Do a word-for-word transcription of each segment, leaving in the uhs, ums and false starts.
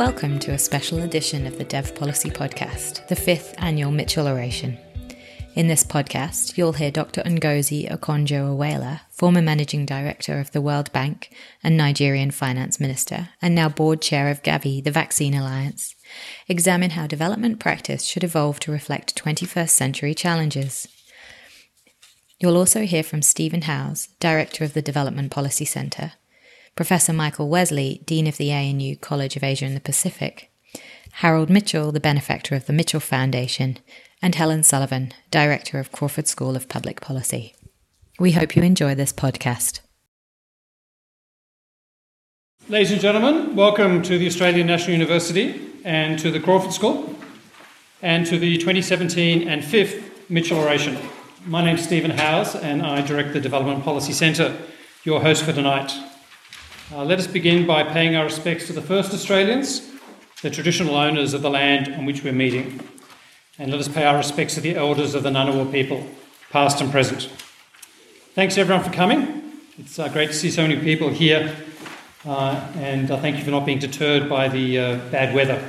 Welcome to a special edition of the Dev Policy Podcast, the fifth annual Mitchell Oration. In this podcast, you'll hear Doctor Ngozi Okonjo-Iweala, former Managing Director of the World Bank and Nigerian Finance Minister, and now Board Chair of Gavi, the Vaccine Alliance, examine how development practice should evolve to reflect twenty-first century challenges. You'll also hear from Stephen Howes, Director of the Development Policy Centre, Professor Michael Wesley, Dean of the A N U College of Asia and the Pacific, Harold Mitchell, the benefactor of the Mitchell Foundation, and Helen Sullivan, Director of Crawford School of Public Policy. We hope you enjoy this podcast. Ladies and gentlemen, welcome to the Australian National University and to the Crawford School and to the twenty seventeen and fifth Mitchell Oration. My name is Stephen Howes and I direct the Development Policy Centre, your host for tonight. Uh, let us begin by paying our respects to the first Australians, the traditional owners of the land on which we're meeting. And let us pay our respects to the elders of the Ngunnawal people, past and present. Thanks everyone for coming. It's uh, great to see so many people here, uh, and uh, thank you for not being deterred by the uh, bad weather.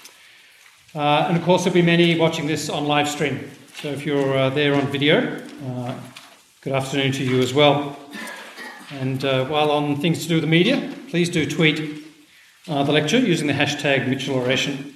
Uh, and of course there'll be many watching this on live stream, so if you're uh, there on video, uh, good afternoon to you as well. And uh, while on things to do with the media, please do tweet uh, the lecture using the hashtag Mitchell Oration.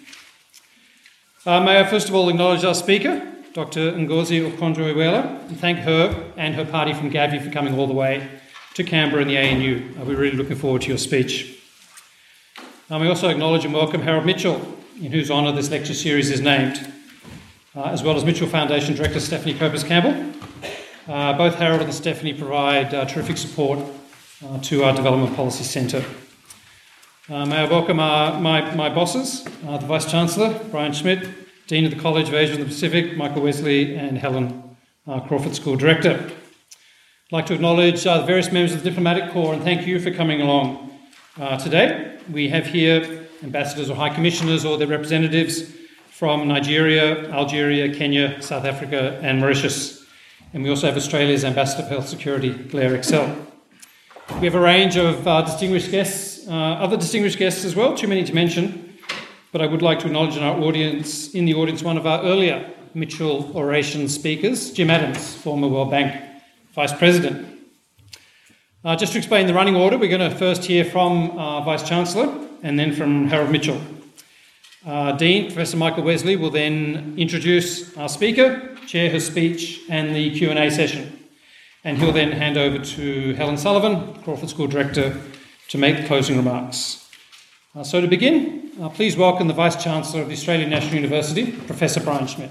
Uh, may I first of all acknowledge our speaker, Doctor Ngozi Okonjo-Iweala, and thank her and her party from Gavi for coming all the way to Canberra and the A N U. Uh, we're really looking forward to your speech. Um, we also acknowledge and welcome Harold Mitchell, in whose honour this lecture series is named, uh, as well as Mitchell Foundation Director Stephanie Copus-Campbell. Uh, both Harold and Stephanie provide uh, terrific support uh, to our Development Policy Centre. Uh, may I welcome our, my, my bosses, uh, the Vice-Chancellor, Brian Schmidt, Dean of the College of Asia and the Pacific, Michael Wesley, and Helen, uh, Crawford School Director. I'd like to acknowledge uh, the various members of the Diplomatic Corps and thank you for coming along uh, today. We have here ambassadors or high commissioners or their representatives from Nigeria, Algeria, Kenya, South Africa, and Mauritius. And we also have Australia's Ambassador for Health Security, Blair Excel. We have a range of uh, distinguished guests, uh, other distinguished guests as well, too many to mention, but I would like to acknowledge in our audience, in the audience, one of our earlier Mitchell Oration speakers, Jim Adams, former World Bank Vice President. Uh, just to explain the running order, we're going to first hear from our Vice-Chancellor and then from Harold Mitchell. Uh, Dean, Professor Michael Wesley, will then introduce our speaker, chair her speech and the Q and A session. And he'll then hand over to Helen Sullivan, Crawford School Director, to make closing remarks. Uh, so to begin, uh, please welcome the Vice-Chancellor of the Australian National University, Professor Brian Schmidt.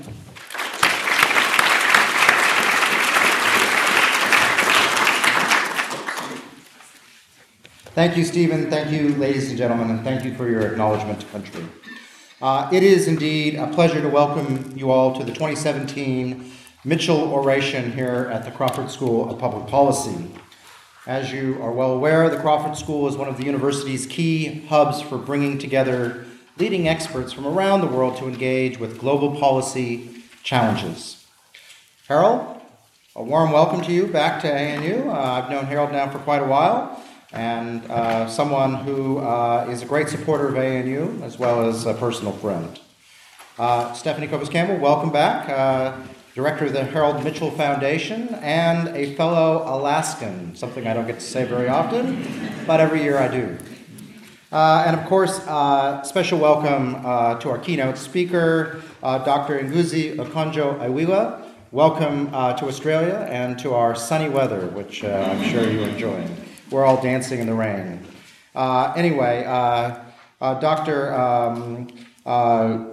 Thank you, Stephen. Thank you, ladies and gentlemen, and thank you for your acknowledgement to country. Uh, it is indeed a pleasure to welcome you all to the twenty seventeen Mitchell Oration here at the Crawford School of Public Policy. As you are well aware, the Crawford School is one of the university's key hubs for bringing together leading experts from around the world to engage with global policy challenges. Harold, a warm welcome to you back to A N U. Uh, I've known Harold now for quite a while, and uh, someone who uh, is a great supporter of A N U, as well as a personal friend. Uh, Stephanie Copus-Campbell, welcome back, uh, Director of the Harold Mitchell Foundation, and a fellow Alaskan, something I don't get to say very often, but every year I do. Uh, and of course, uh, special welcome uh, to our keynote speaker, uh, Doctor Ngozi Okonjo-Iweala. Welcome uh, to Australia and to our sunny weather, which uh, I'm sure you're enjoying. We're all dancing in the rain. Uh, anyway, uh, uh, Doctor Um, uh,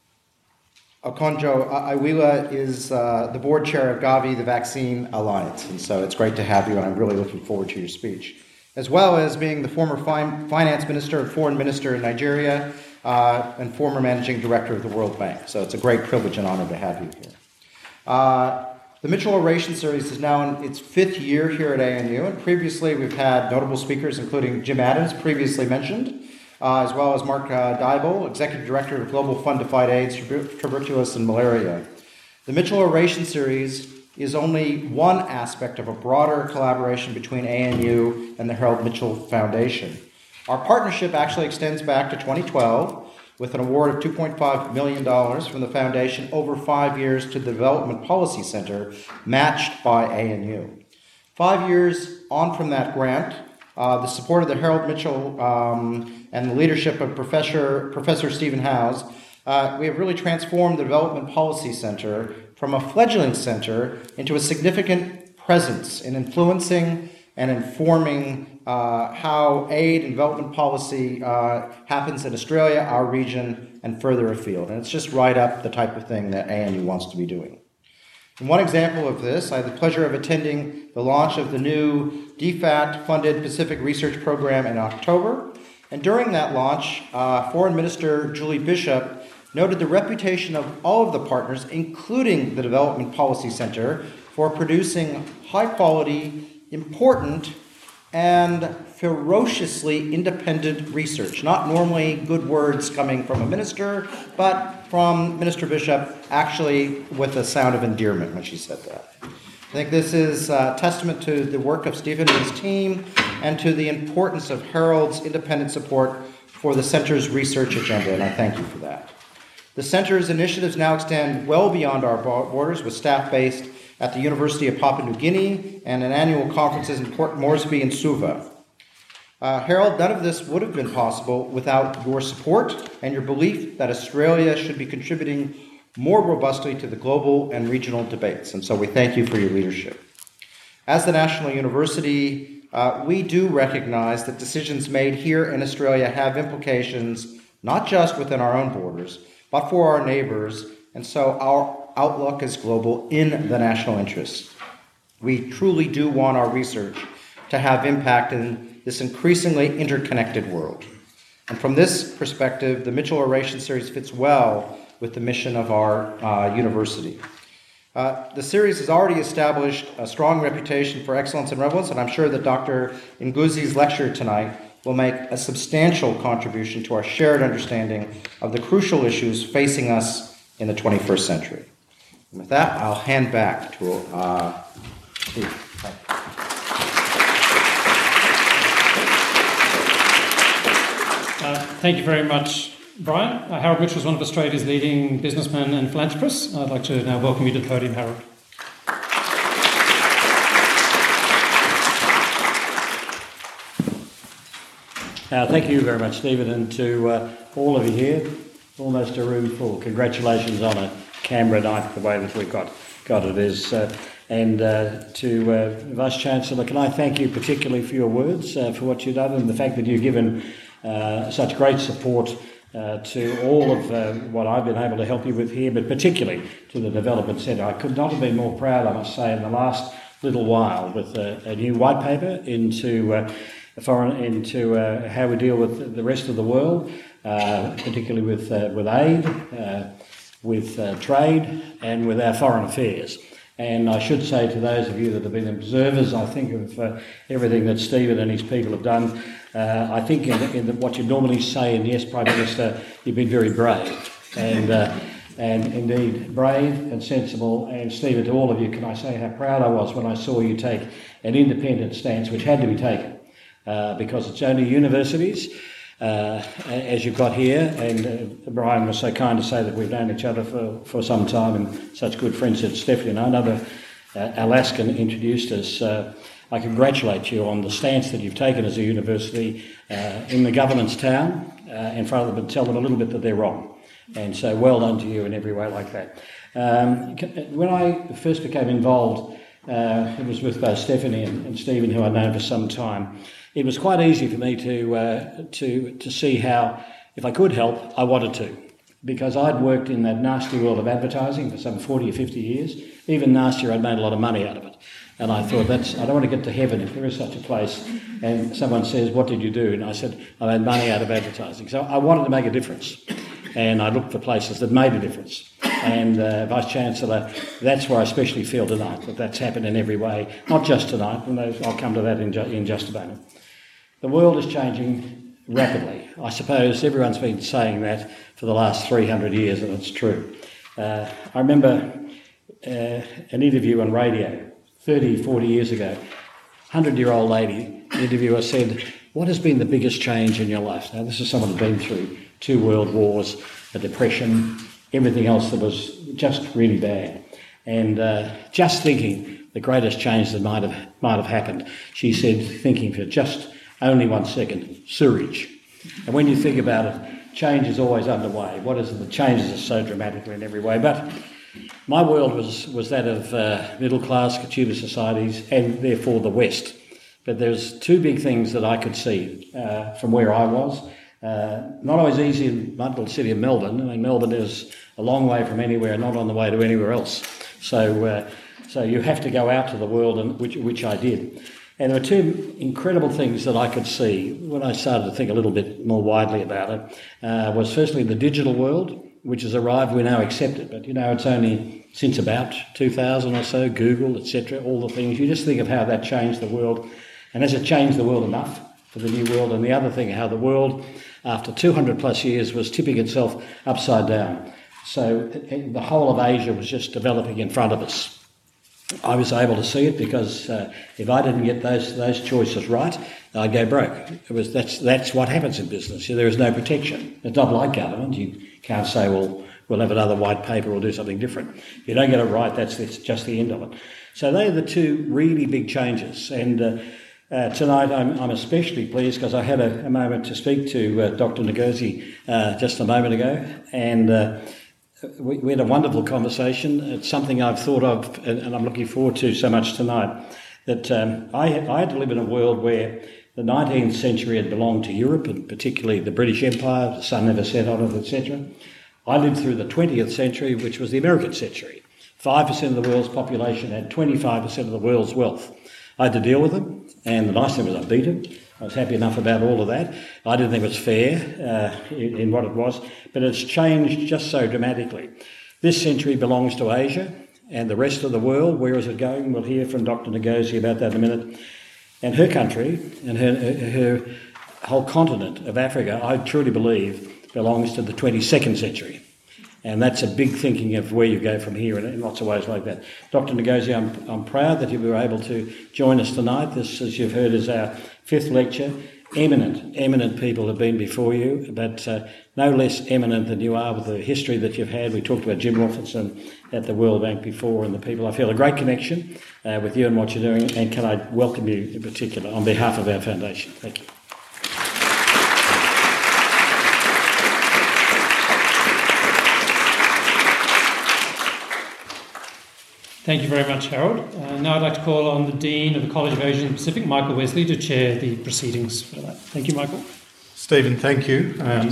Okonjo-Iweala is uh, the board chair of Gavi, the Vaccine Alliance, and so it's great to have you, and I'm really looking forward to your speech. As well as being the former fin- finance minister and foreign minister in Nigeria, uh, and former managing director of the World Bank. So it's a great privilege and honor to have you here. Uh, The Mitchell Oration Series is now in its fifth year here at A N U, and previously we've had notable speakers including Jim Adams, previously mentioned, uh, as well as Mark uh, Dybul, Executive Director of Global Fund to Fight AIDS, Tuberculosis, and Malaria. The Mitchell Oration Series is only one aspect of a broader collaboration between A N U and the Harold Mitchell Foundation. Our partnership actually extends back to twenty twelve, with an award of two point five million dollars from the foundation over five years to the Development Policy Center, matched by A N U. Five years on from that grant, uh, the support of the Harold Mitchell um, and the leadership of Professor, Professor Stephen Howes, uh, we have really transformed the Development Policy Center from a fledgling center into a significant presence in influencing and informing uh, how aid and development policy uh, happens in Australia, our region, and further afield. And it's just right up the type of thing that A N U wants to be doing. And one example of this, I had the pleasure of attending the launch of the new D FAT-funded Pacific Research Program in October. And during that launch, uh, Foreign Minister Julie Bishop noted the reputation of all of the partners, including the Development Policy Center, for producing high-quality, important, and ferociously independent research. Not normally good words coming from a minister, but from Minister Bishop, actually with a sound of endearment when she said that. I think this is a testament to the work of Stephen and his team and to the importance of Harold's independent support for the Center's research agenda, and I thank you for that. The Center's initiatives now extend well beyond our borders, with staff based at the University of Papua New Guinea and an annual conferences in Port Moresby and Suva. Uh, Harold, none of this would have been possible without your support and your belief that Australia should be contributing more robustly to the global and regional debates. And so we thank you for your leadership. As the National University, uh, we do recognize that decisions made here in Australia have implications not just within our own borders, but for our neighbors, and so our outlook is global in the national interest. We truly do want our research to have impact in this increasingly interconnected world. And from this perspective, the Mitchell Oration Series fits well with the mission of our uh, university. Uh, the series has already established a strong reputation for excellence and relevance, and I'm sure that Doctor Ngozi's lecture tonight will make a substantial contribution to our shared understanding of the crucial issues facing us in the twenty-first century. And with that, I'll hand back to uh, Steve. Thank you. Uh, thank you very much, Brian. Uh, Harold Mitchell is one of Australia's leading businessmen and philanthropists. I'd like to now welcome you to the podium, Harold. Uh, thank you very much, Stephen, and to uh, all of you here, almost a room full. Congratulations on a Canberra night, the way that we got, got it is. Uh, and uh, to uh, Vice-Chancellor, can I thank you particularly for your words, uh, for what you've done, and the fact that you've given uh, such great support uh, to all of uh, what I've been able to help you with here, but particularly to the Development Centre. I could not have been more proud, I must say, in the last little while with a, a new white paper into uh, foreign into uh, how we deal with the rest of the world, uh, particularly with uh, with aid, uh, with uh, trade, and with our foreign affairs. And I should say to those of you that have been observers, I think of uh, everything that Stephen and his people have done. Uh, I think in, in the, what you normally say in yes, Prime Minister, you've been very brave, and uh, and indeed brave and sensible. And Stephen, to all of you, can I say how proud I was when I saw you take an independent stance, which had to be taken. Uh, because it's only universities, uh, as you got here, and uh, Brian was so kind to say that we've known each other for, for some time and such good friends that Stephanie and another uh, Alaskan introduced us. Uh, I congratulate you on the stance that you've taken as a university uh, in the government's town, uh, and for them, tell them a little bit that they're wrong. And so well done to you in every way like that. Um, when I first became involved, uh, it was with both Stephanie and, and Stephen, who I'd known for some time. It was quite easy for me to uh, to to see how, if I could help, I wanted to, because I'd worked in that nasty world of advertising for some forty or fifty years. Even nastier, I'd made a lot of money out of it. And I thought, that's I don't want to get to heaven if there is such a place. And someone says, what did you do? And I said, I made money out of advertising. So I wanted to make a difference. And I looked for places that made a difference. And uh, Vice-Chancellor, that's where I especially feel tonight, that that's happened in every way, not just tonight, and I'll come to that in, ju- in just a moment. The world is changing rapidly. I suppose everyone's been saying that for the last three hundred years, and it's true. Uh, I remember uh, an interview on radio thirty, forty years ago. hundred-year-old lady, the interviewer said, what has been the biggest change in your life? Now, this is someone who's been through two world wars, a depression, everything else that was just really bad. And uh, just thinking the greatest change that might have might have happened, she said, thinking for just only one second, sewerage. And when you think about it, change is always underway. What is it that changes us so dramatically in every way? But my world was, was that of uh, middle-class Kituba societies and therefore the West. But there's two big things that I could see uh, from where I was. Uh, not always easy in my little city of Melbourne. I mean, Melbourne is a long way from anywhere, not on the way to anywhere else. So uh, so you have to go out to the world, and which, which I did. And there were two incredible things that I could see when I started to think a little bit more widely about it. Uh, was firstly the digital world, which has arrived, we now accept it. But, you know, it's only since about two thousand or so, Google, et cetera, all the things. You just think of how that changed the world. And has it changed the world enough for the new world? And the other thing, how the world, after two hundred plus years, was tipping itself upside down. So the whole of Asia was just developing in front of us. I was able to see it because uh, if I didn't get those those choices right, I'd go broke. It was that's that's what happens in business. There is no protection. It's not like government. You can't say, well, we'll have another white paper or do something different. If you don't get it right, that's, that's just the end of it. So they are the two really big changes. And uh, uh, tonight I'm, I'm especially pleased because I had a, a moment to speak to uh, Doctor Ngozi uh, just a moment ago, and uh, we, we had a wonderful conversation. It's something I've thought of and, and I'm looking forward to so much tonight, that um, I, I had to live in a world where the nineteenth century had belonged to Europe, and particularly the British Empire, the sun never set on it, et cetera. I lived through the twentieth century, which was the American century. five percent of the world's population had twenty-five percent of the world's wealth. I had to deal with them, and the nice thing was I beat them. I was happy enough about all of that. I didn't think it was fair uh, in, in what it was, but it's changed just so dramatically. This century belongs to Asia and the rest of the world. Where is it going? We'll hear from Doctor Ngozi about that in a minute. And her country and her, her whole continent of Africa, I truly believe, belongs to the twenty-second century. And that's a big thinking of where you go from here in, in lots of ways like that. Doctor Ngozi, I'm, I'm proud that you were able to join us tonight. This, as you've heard, is our fifth lecture. Eminent, eminent people have been before you, but uh, no less eminent than you are with the history that you've had. We talked about Jim Wolfenson at the World Bank before, and the people. I feel a great connection uh, with you and what you're doing, and can I welcome you in particular on behalf of our foundation. Thank you. Thank you very much, Harold. Uh, now I'd like to call on the Dean of the College of Asia and Pacific, Michael Wesley, to chair the proceedings for that. Thank you, Michael. Stephen, thank you. Um,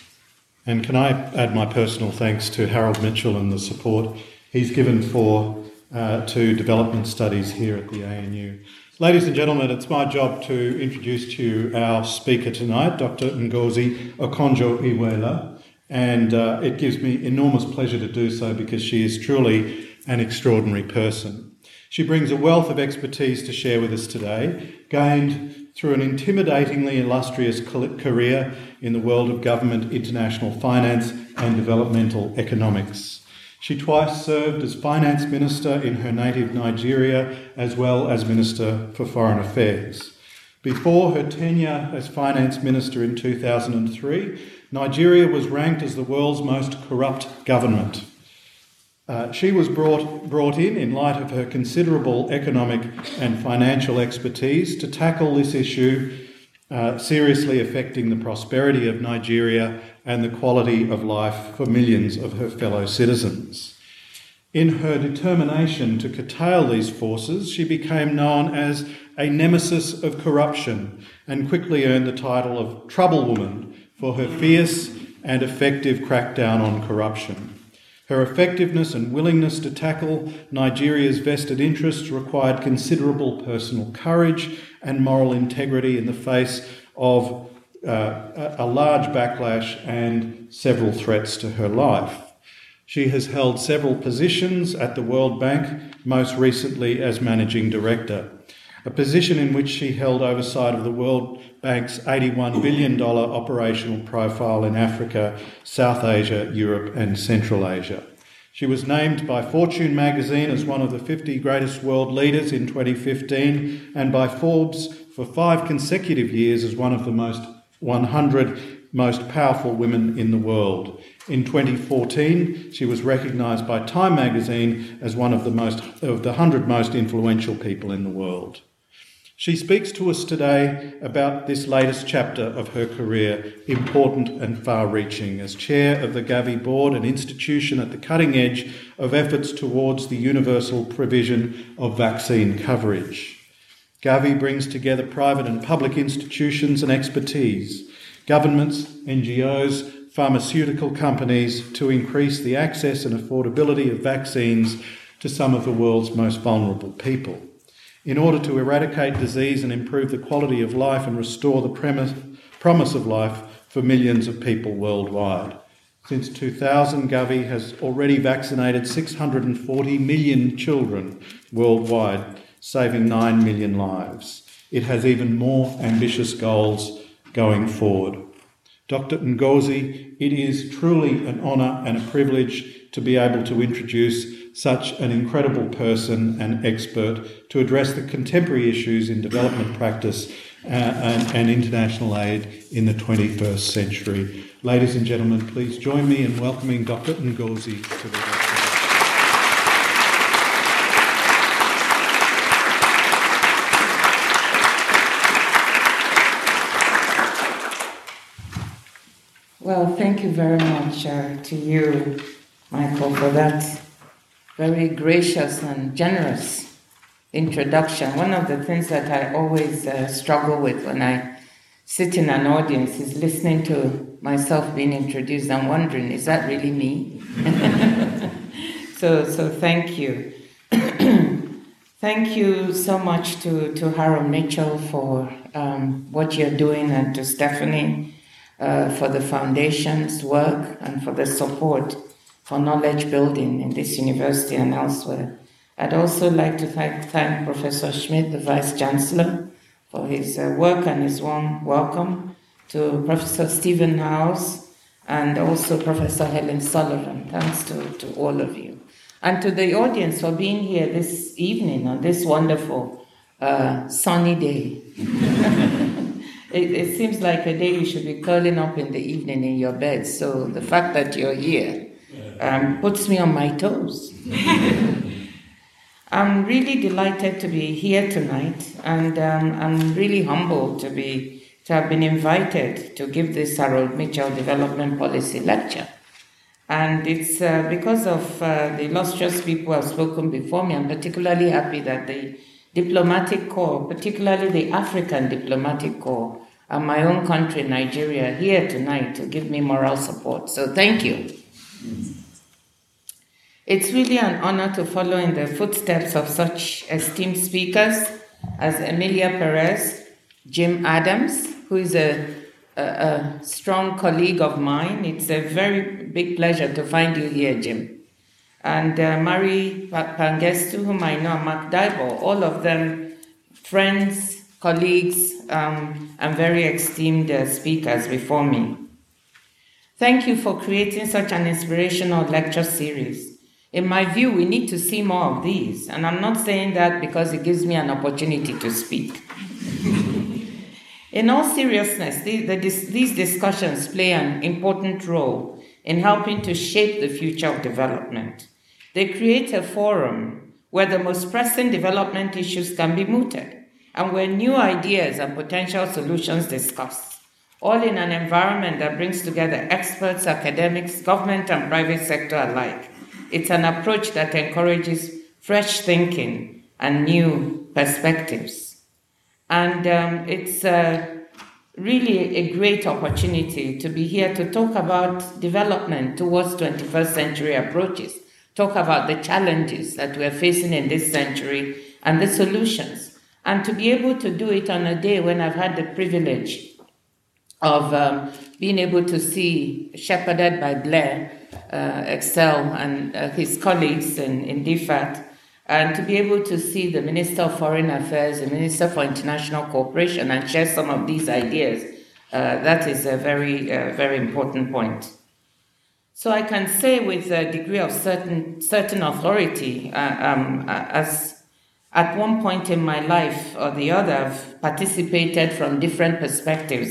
and can I add my personal thanks to Harold Mitchell and the support he's given for uh, to development studies here at the A N U. Ladies and gentlemen, it's my job to introduce to you our speaker tonight, Doctor Ngozi Okonjo-Iweala, and uh, it gives me enormous pleasure to do so because she is truly an extraordinary person. She brings a wealth of expertise to share with us today, gained through an intimidatingly illustrious career in the world of government, international finance and developmental economics. She twice served as finance minister in her native Nigeria, as well as Minister for Foreign Affairs. Before her tenure as finance minister in two thousand three, Nigeria was ranked as the world's most corrupt government. Uh, she was brought, brought in in light of her considerable economic and financial expertise to tackle this issue uh, seriously affecting the prosperity of Nigeria and the quality of life for millions of her fellow citizens. In her determination to curtail these forces, she became known as a nemesis of corruption and quickly earned the title of Trouble Woman for her fierce and effective crackdown on corruption. Her effectiveness and willingness to tackle Nigeria's vested interests required considerable personal courage and moral integrity in the face of uh, a large backlash and several threats to her life. She has held several positions at the World Bank, most recently as Managing Director, a position in which she held oversight of the World Bank's eighty-one billion dollars operational profile in Africa, South Asia, Europe and Central Asia. She was named by Fortune magazine as one of the fifty greatest world leaders in twenty fifteen and by Forbes for five consecutive years as one of the most one hundred most powerful women in the world. In twenty fourteen, she was recognised by Time magazine as one of the most of the one hundred most influential people in the world. She speaks to us today about this latest chapter of her career, important and far-reaching, as chair of the Gavi board, an institution at the cutting edge of efforts towards the universal provision of vaccine coverage. Gavi brings together private and public institutions and expertise, governments, N G Os, pharmaceutical companies, to increase the access and affordability of vaccines to some of the world's most vulnerable people, in order to eradicate disease and improve the quality of life and restore the premise, promise of life for millions of people worldwide. Since two thousand, Gavi has already vaccinated six hundred forty million children worldwide, saving nine million lives. It has even more ambitious goals going forward. Doctor Ngozi, it is truly an honour and a privilege to be able to introduce such an incredible person and expert to address the contemporary issues in development practice uh, and, and international aid in the twenty-first century. Ladies and gentlemen, please join me in welcoming Doctor Ngozi to the lecture. Well, thank you very much uh, to you, Michael, for that very gracious and generous introduction. One of the things that I always uh, struggle with when I sit in an audience is listening to myself being introduced and wondering, is that really me? so, so thank you. Thank you so much to, to Harold Mitchell for um, what you're doing, and to Stephanie uh, for the foundation's work and for the support for knowledge building in this university and elsewhere. I'd also like to thank, thank Professor Schmidt, the Vice Chancellor, for his uh, work and his warm welcome, to Professor Stephen Howes, and also Professor Helen Sullivan. Thanks to, to all of you. And to the audience for being here this evening on this wonderful uh, sunny day. it, it seems like a day you should be curling up in the evening in your bed, so the fact that you're here um, puts me on my toes. I'm really delighted to be here tonight, and um, I'm really humbled to be to have been invited to give this Harold Mitchell Development Policy Lecture. And it's uh, because of uh, the illustrious people who have spoken before me. I'm particularly happy that the diplomatic corps, particularly the African diplomatic corps, and my own country, Nigeria, are here tonight to give me moral support. So thank you. It's really an honor to follow in the footsteps of such esteemed speakers as Emilia Perez, Jim Adams, who is a, a, a strong colleague of mine. It's a very big pleasure to find you here, Jim. And uh, Mari Pangestu, whom I know, Mark Daibo, all of them friends, colleagues, um, and very esteemed uh, speakers before me. Thank you for creating such an inspirational lecture series. In my view, we need to see more of these, and I'm not saying that because it gives me an opportunity to speak. In all seriousness, the, the, these discussions play an important role in helping to shape the future of development. They create a forum where the most pressing development issues can be mooted, and where new ideas and potential solutions discussed, all in an environment that brings together experts, academics, government and private sector alike. It's an approach that encourages fresh thinking and new perspectives. And um, it's uh, really a great opportunity to be here to talk about development towards twenty-first century approaches, talk about the challenges that we're facing in this century and the solutions, and to be able to do it on a day when I've had the privilege of um, being able to see, shepherded by Blair, Uh, Excel and uh, his colleagues in, in D FAT, and to be able to see the Minister of Foreign Affairs, the Minister for International Cooperation, and share some of these ideas, uh, that is a very, uh, very important point. So I can say with a degree of certain, certain authority, uh, um, as at one point in my life or the other, I've participated from different perspectives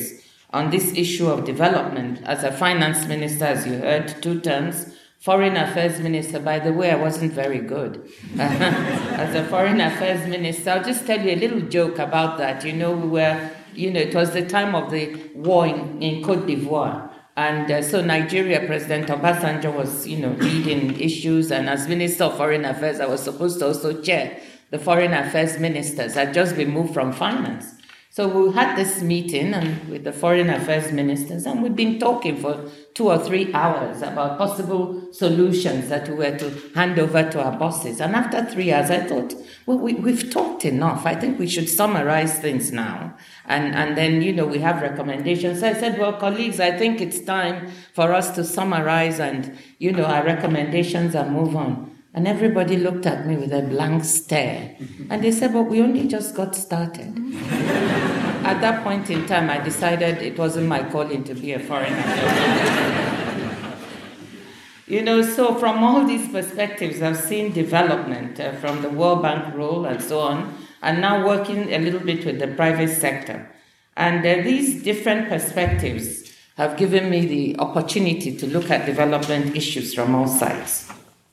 on this issue of development as a finance minister, as you heard, two terms. Foreign Affairs Minister, by the way, I wasn't very good. As a Foreign Affairs Minister, I'll just tell you a little joke about that. You know, we were, you know, it was the time of the war in, in Côte d'Ivoire. And uh, so Nigeria, President Obasanjo was, you know, leading issues. And as Minister of Foreign Affairs, I was supposed to also chair the Foreign Affairs Ministers. I'd just been moved from finance. So we had this meeting and with the foreign affairs ministers, and we'd been talking for two or three hours about possible solutions that we were to hand over to our bosses. And after three hours, I thought, well, we, we've talked enough. I think we should summarize things now. And, and then, you know, we have recommendations. So I said, well, colleagues, I think it's time for us to summarize and, you know, our recommendations and move on. And everybody looked at me with a blank stare. And they said, but we only just got started. At that point in time, I decided it wasn't my calling to be a foreign affairs. You know, so from all these perspectives, I've seen development uh, from the World Bank role and so on, and now working a little bit with the private sector. And uh, these different perspectives have given me the opportunity to look at development issues from all sides.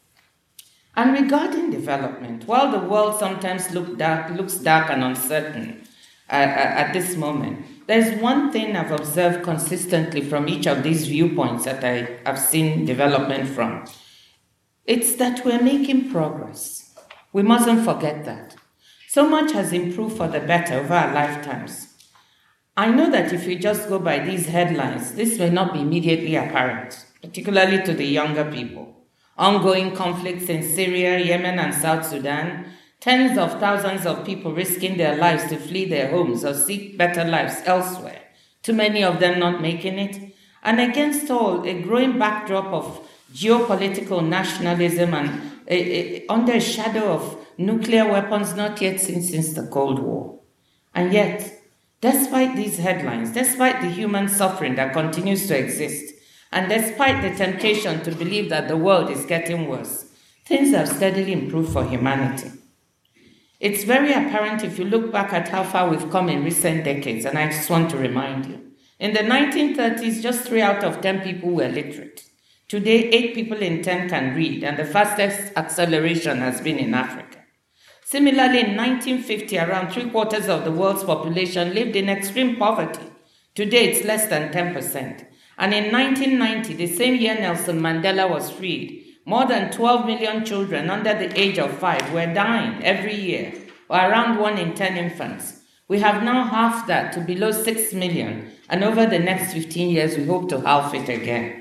And regarding development, while the world sometimes look dark, looks dark and uncertain uh, at this moment, there's one thing I've observed consistently from each of these viewpoints that I have seen development from. It's that we're making progress. We mustn't forget that. So much has improved for the better over our lifetimes. I know that if you just go by these headlines, this may not be immediately apparent, particularly to the younger people. Ongoing conflicts in Syria, Yemen, and South Sudan, tens of thousands of people risking their lives to flee their homes or seek better lives elsewhere, too many of them not making it, and against all, a growing backdrop of geopolitical nationalism and a, a, under a shadow of nuclear weapons not yet seen since the Cold War. And yet, despite these headlines, despite the human suffering that continues to exist, and despite the temptation to believe that the world is getting worse, things have steadily improved for humanity. It's very apparent if you look back at how far we've come in recent decades, and I just want to remind you. In the nineteen thirties, just three out of ten people were literate. Today, eight people in ten can read, and the fastest acceleration has been in Africa. Similarly, in nineteen fifty, around three quarters of the world's population lived in extreme poverty. Today, it's less than ten percent. And in nineteen ninety, the same year Nelson Mandela was freed, more than twelve million children under the age of five were dying every year, or around one in ten infants. We have now halved that to below six million, and over the next fifteen years, we hope to halve it again.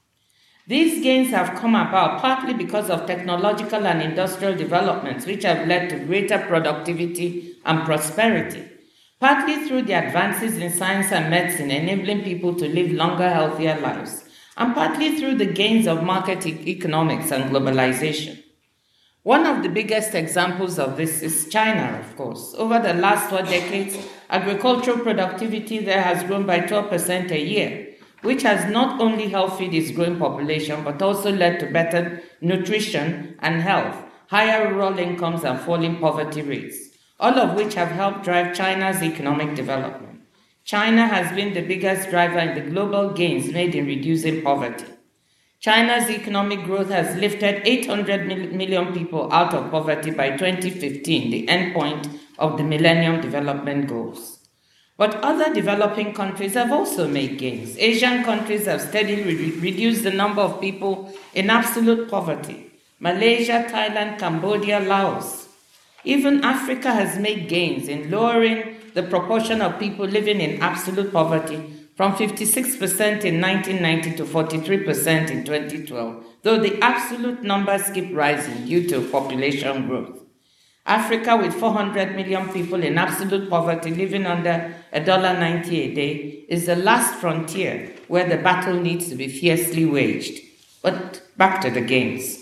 These gains have come about partly because of technological and industrial developments, which have led to greater productivity and prosperity, partly through the advances in science and medicine enabling people to live longer, healthier lives, and partly through the gains of market e- economics and globalization. One of the biggest examples of this is China, of course. Over the last four decades, agricultural productivity there has grown by twelve percent a year, which has not only helped feed its growing population, but also led to better nutrition and health, higher rural incomes and falling poverty rates, all of which have helped drive China's economic development. China has been the biggest driver in the global gains made in reducing poverty. China's economic growth has lifted eight hundred million people out of poverty by twenty fifteen, the endpoint of the Millennium Development Goals. But other developing countries have also made gains. Asian countries have steadily re- reduced the number of people in absolute poverty. Malaysia, Thailand, Cambodia, Laos. Even Africa has made gains in lowering the proportion of people living in absolute poverty from fifty-six percent in nineteen ninety to forty-three percent in twenty twelve, though the absolute numbers keep rising due to population growth. Africa, with four hundred million people in absolute poverty living under one dollar ninety a day, is the last frontier where the battle needs to be fiercely waged. But back to the gains.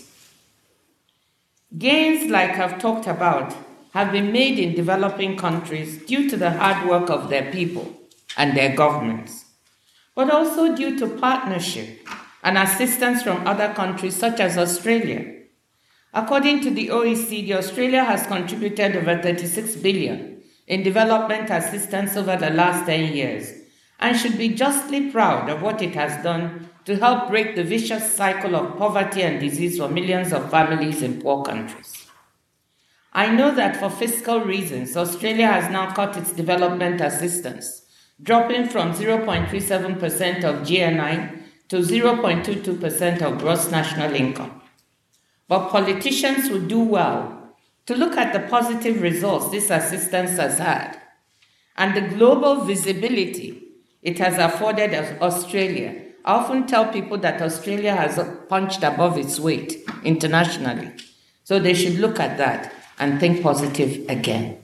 Gains, like I've talked about, have been made in developing countries due to the hard work of their people and their governments, but also due to partnership and assistance from other countries such as Australia. According to the O E C D, Australia has contributed over thirty-six billion dollars in development assistance over the last ten years, and should be justly proud of what it has done to help break the vicious cycle of poverty and disease for millions of families in poor countries. I know that for fiscal reasons, Australia has now cut its development assistance, dropping from zero point three seven percent of G N I to zero point two two percent of gross national income. But politicians would do well to look at the positive results this assistance has had and the global visibility it has afforded Australia. I often tell people that Australia has punched above its weight internationally, so they should look at that and think positive again.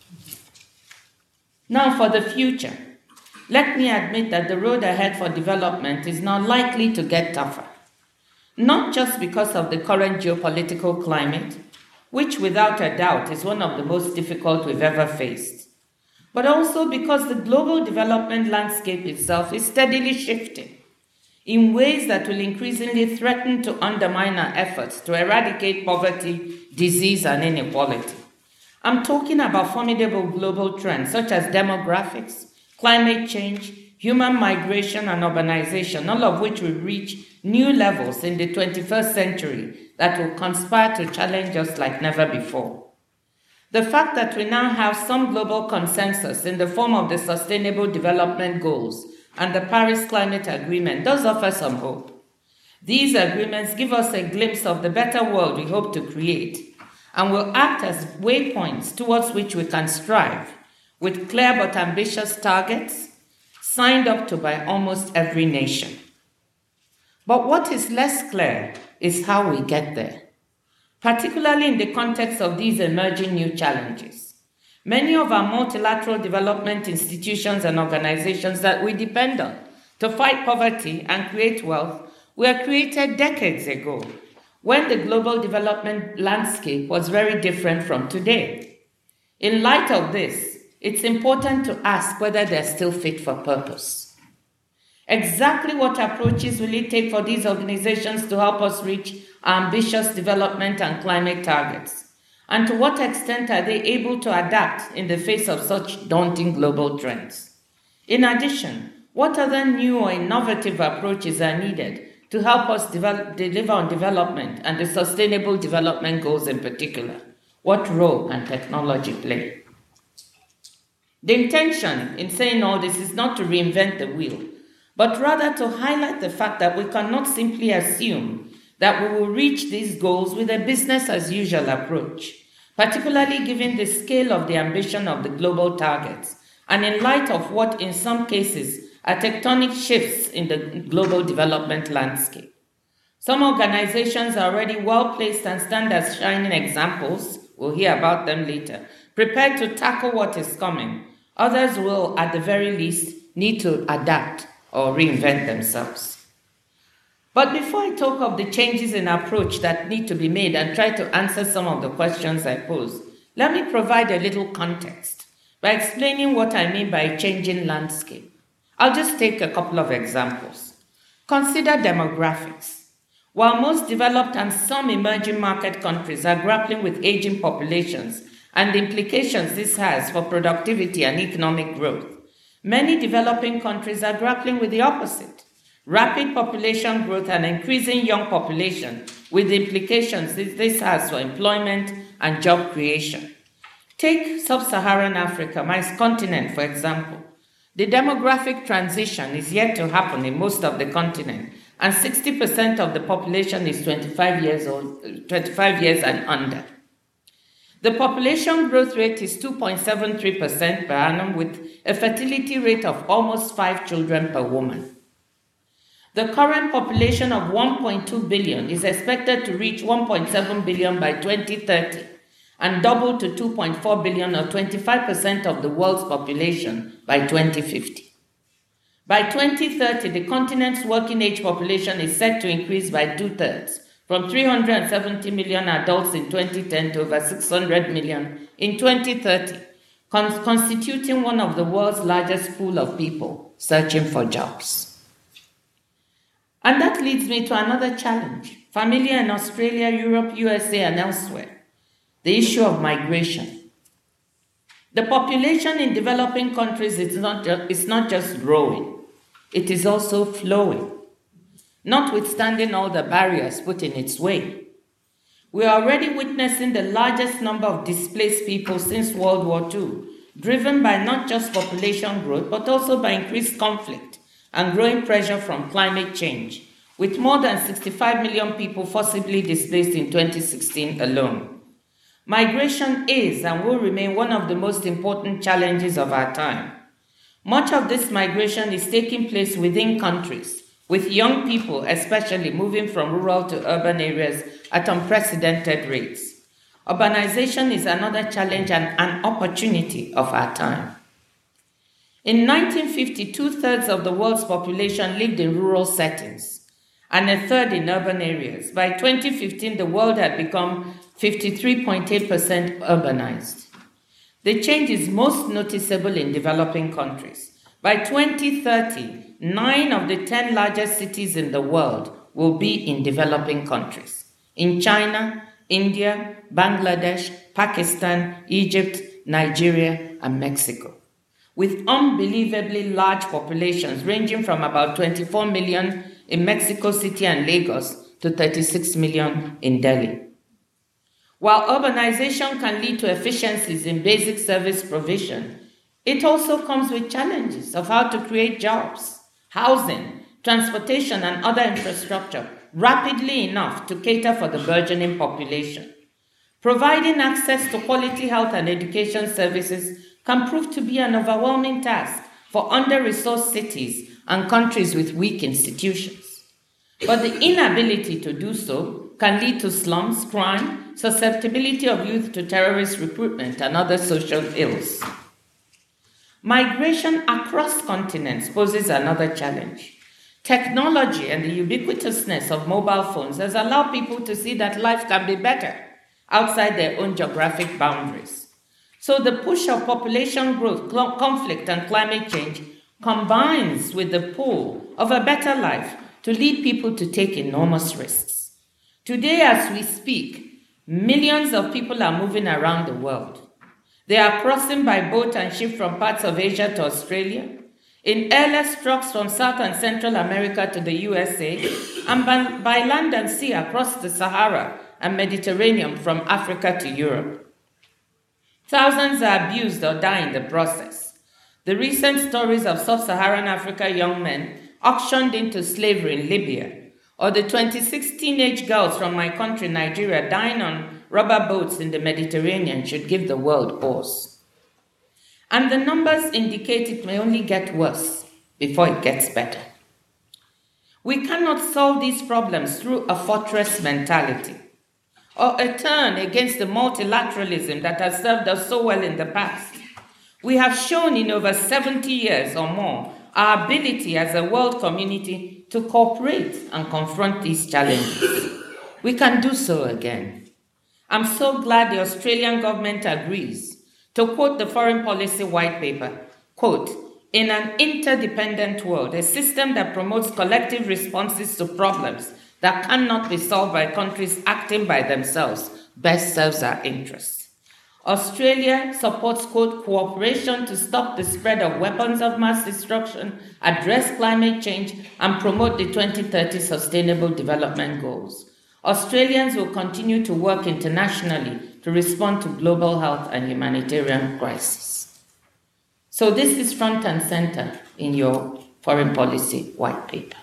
Now for the future. Let me admit that the road ahead for development is now likely to get tougher, not just because of the current geopolitical climate, which without a doubt is one of the most difficult we've ever faced, but also because the global development landscape itself is steadily shifting in ways that will increasingly threaten to undermine our efforts to eradicate poverty, disease, and inequality. I'm talking about formidable global trends such as demographics, climate change, human migration, and urbanization, all of which will reach new levels in the twenty-first century that will conspire to challenge us like never before. The fact that we now have some global consensus in the form of the Sustainable Development Goals and the Paris Climate Agreement does offer some hope. These agreements give us a glimpse of the better world we hope to create and will act as waypoints towards which we can strive, with clear but ambitious targets signed up to by almost every nation. But what is less clear is how we get there, particularly in the context of these emerging new challenges. Many of our multilateral development institutions and organizations that we depend on to fight poverty and create wealth were created decades ago, when the global development landscape was very different from today. In light of this, it's important to ask whether they're still fit for purpose. Exactly what approaches will it take for these organizations to help us reach our ambitious development and climate targets? And to what extent are they able to adapt in the face of such daunting global trends? In addition, what other new or innovative approaches are needed to help us develop, deliver on development and the Sustainable Development Goals in particular? What role can technology play? The intention in saying all this is not to reinvent the wheel, but rather to highlight the fact that we cannot simply assume that we will reach these goals with a business-as-usual approach, particularly given the scale of the ambition of the global targets, and in light of what in some cases are tectonic shifts in the global development landscape. Some organizations are already well-placed and stand as shining examples, we'll hear about them later, prepared to tackle what is coming. Others will, at the very least, need to adapt or reinvent themselves. But before I talk of the changes in approach that need to be made and try to answer some of the questions I pose, let me provide a little context by explaining what I mean by a changing landscape. I'll just take a couple of examples. Consider demographics. While most developed and some emerging market countries are grappling with aging populations and the implications this has for productivity and economic growth, many developing countries are grappling with the opposite: rapid population growth and increasing young population, with the implications this has for employment and job creation. Take sub-Saharan Africa, my continent, for example. The demographic transition is yet to happen in most of the continent, and sixty percent of the population is twenty-five years old, twenty-five years and under. The population growth rate is two point seven three percent per annum, with a fertility rate of almost five children per woman. The current population of one point two billion is expected to reach one point seven billion by twenty thirty and double to two point four billion, or twenty-five percent of the world's population, by twenty fifty. By twenty thirty, the continent's working age population is set to increase by two-thirds, from three hundred seventy million adults in twenty ten to over six hundred million in twenty thirty, con- constituting one of the world's largest pool of people searching for jobs. And that leads me to another challenge, familiar in Australia, Europe, U S A, and elsewhere: the issue of migration. The population in developing countries is not, ju- is not just growing, it is also flowing, notwithstanding all the barriers put in its way. We are already witnessing the largest number of displaced people since World War Two, driven by not just population growth, but also by increased conflict and growing pressure from climate change, with more than sixty-five million people forcibly displaced in twenty sixteen alone. Migration is and will remain one of the most important challenges of our time. Much of this migration is taking place within countries, with young people especially moving from rural to urban areas at unprecedented rates. Urbanization is another challenge and an opportunity of our time. In nineteen fifty, two-thirds of the world's population lived in rural settings, and a third in urban areas. By twenty fifteen, the world had become fifty-three point eight percent urbanized. The change is most noticeable in developing countries. By twenty thirty, nine of the ten largest cities in the world will be in developing countries. In China, India, Bangladesh, Pakistan, Egypt, Nigeria, and Mexico, with unbelievably large populations ranging from about twenty-four million in Mexico City and Lagos to thirty-six million in Delhi. While urbanization can lead to efficiencies in basic service provision, it also comes with challenges of how to create jobs, housing, transportation, and other infrastructure rapidly enough to cater for the burgeoning population. Providing access to quality health and education services can prove to be an overwhelming task for under-resourced cities and countries with weak institutions. But the inability to do so can lead to slums, crime, susceptibility of youth to terrorist recruitment, and other social ills. Migration across continents poses another challenge. Technology and the ubiquitousness of mobile phones has allowed people to see that life can be better outside their own geographic boundaries. So the push of population growth, conflict, and climate change combines with the pull of a better life to lead people to take enormous risks. Today, as we speak, millions of people are moving around the world. They are crossing by boat and ship from parts of Asia to Australia, in airless trucks from South and Central America to the U S A, and by, by land and sea across the Sahara and Mediterranean from Africa to Europe. Thousands are abused or die in the process. The recent stories of sub-Saharan Africa young men auctioned into slavery in Libya, or the twenty-six teenage girls from my country, Nigeria, dying on rubber boats in the Mediterranean should give the world pause. And the numbers indicate it may only get worse before it gets better. We cannot solve these problems through a fortress mentality or a turn against the multilateralism that has served us so well in the past. We have shown in over seventy years or more our ability as a world community to cooperate and confront these challenges. We can do so again. I'm so glad the Australian government agrees to quote the Foreign Policy White Paper, quote, "In an interdependent world, a system that promotes collective responses to problems that cannot be solved by countries acting by themselves best serves our interests." Australia supports, quote, "cooperation to stop the spread of weapons of mass destruction, address climate change, and promote the twenty thirty Sustainable Development Goals." Australians will continue to work internationally to respond to global health and humanitarian crises. So this is front and center in your foreign policy white paper.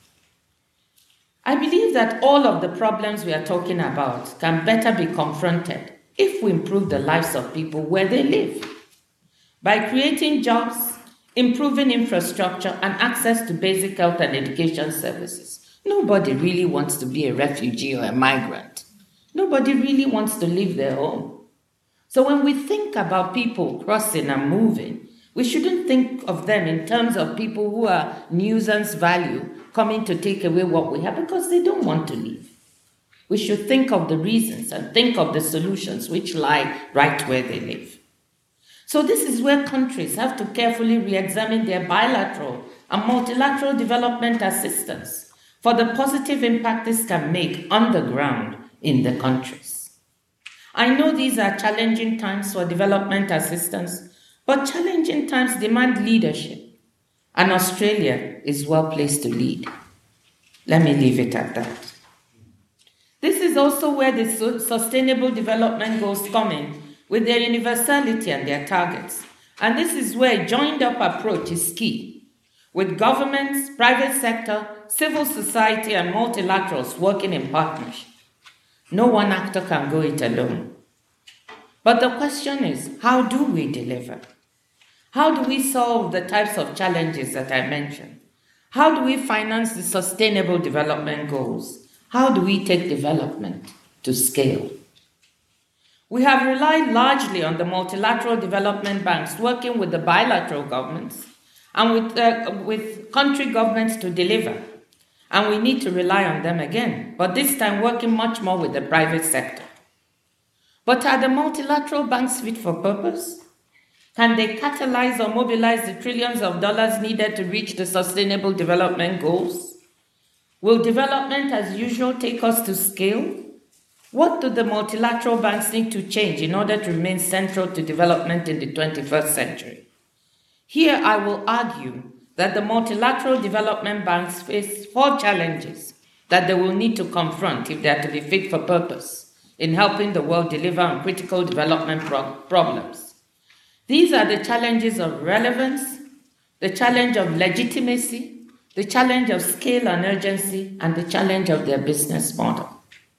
I believe that all of the problems we are talking about can better be confronted if we improve the lives of people where they live. By creating jobs, improving infrastructure, and access to basic health and education services. Nobody really wants to be a refugee or a migrant. Nobody really wants to leave their home. So when we think about people crossing and moving, we shouldn't think of them in terms of people who are nuisance value coming to take away what we have because they don't want to leave. We should think of the reasons and think of the solutions which lie right where they live. So this is where countries have to carefully re-examine their bilateral and multilateral development assistance for the positive impact this can make on the ground in the countries. I know these are challenging times for development assistance, but challenging times demand leadership. And Australia is well placed to lead. Let me leave it at that. This is also where the Sustainable Development Goals come in, with their universality and their targets. And this is where a joined-up approach is key, with governments, private sector, civil society, and multilaterals working in partnership. No one actor can go it alone. But the question is, how do we deliver? How do we solve the types of challenges that I mentioned? How do we finance the Sustainable Development Goals? How do we take development to scale? We have relied largely on the multilateral development banks working with the bilateral governments and with, uh, with country governments to deliver. And we need to rely on them again, but this time working much more with the private sector. But are the multilateral banks fit for purpose? Can they catalyze or mobilize the trillions of dollars needed to reach the Sustainable Development Goals? Will development as usual take us to scale? What do the multilateral banks need to change in order to remain central to development in the twenty-first century? Here I will argue that the multilateral development banks face four challenges that they will need to confront if they are to be fit for purpose in helping the world deliver on critical development pro- problems. These are the challenges of relevance, the challenge of legitimacy, the challenge of scale and urgency, and the challenge of their business model.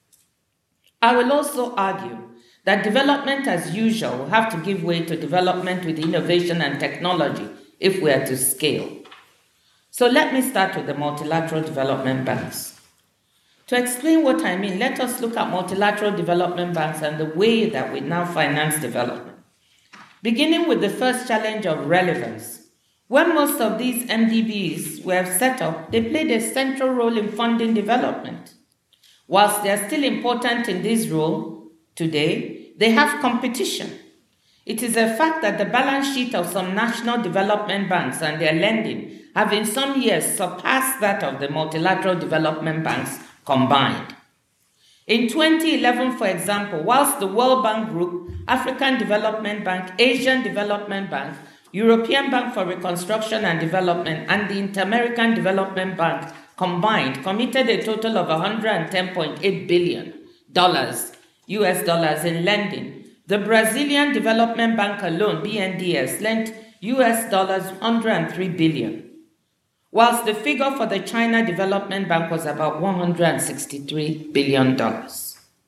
I will also argue that development as usual will have to give way to development with innovation and technology if we are to scale. So let me start with the multilateral development banks. To explain what I mean, let us look at multilateral development banks and the way that we now finance development. Beginning with the first challenge of relevance. When most of these M D Bs were set up, they played a central role in funding development. Whilst they are still important in this role today, they have competition. It is a fact that the balance sheet of some national development banks and their lending have in some years surpassed that of the multilateral development banks combined. In twenty eleven, for example, whilst the World Bank Group, African Development Bank, Asian Development Bank, European Bank for Reconstruction and Development, and the Inter-American Development Bank combined committed a total of one hundred ten point eight billion dollars, U S dollars in lending. The Brazilian Development Bank alone, B N D E S, lent U S dollars one hundred three billion dollars, whilst the figure for the China Development Bank was about one hundred sixty-three billion dollars.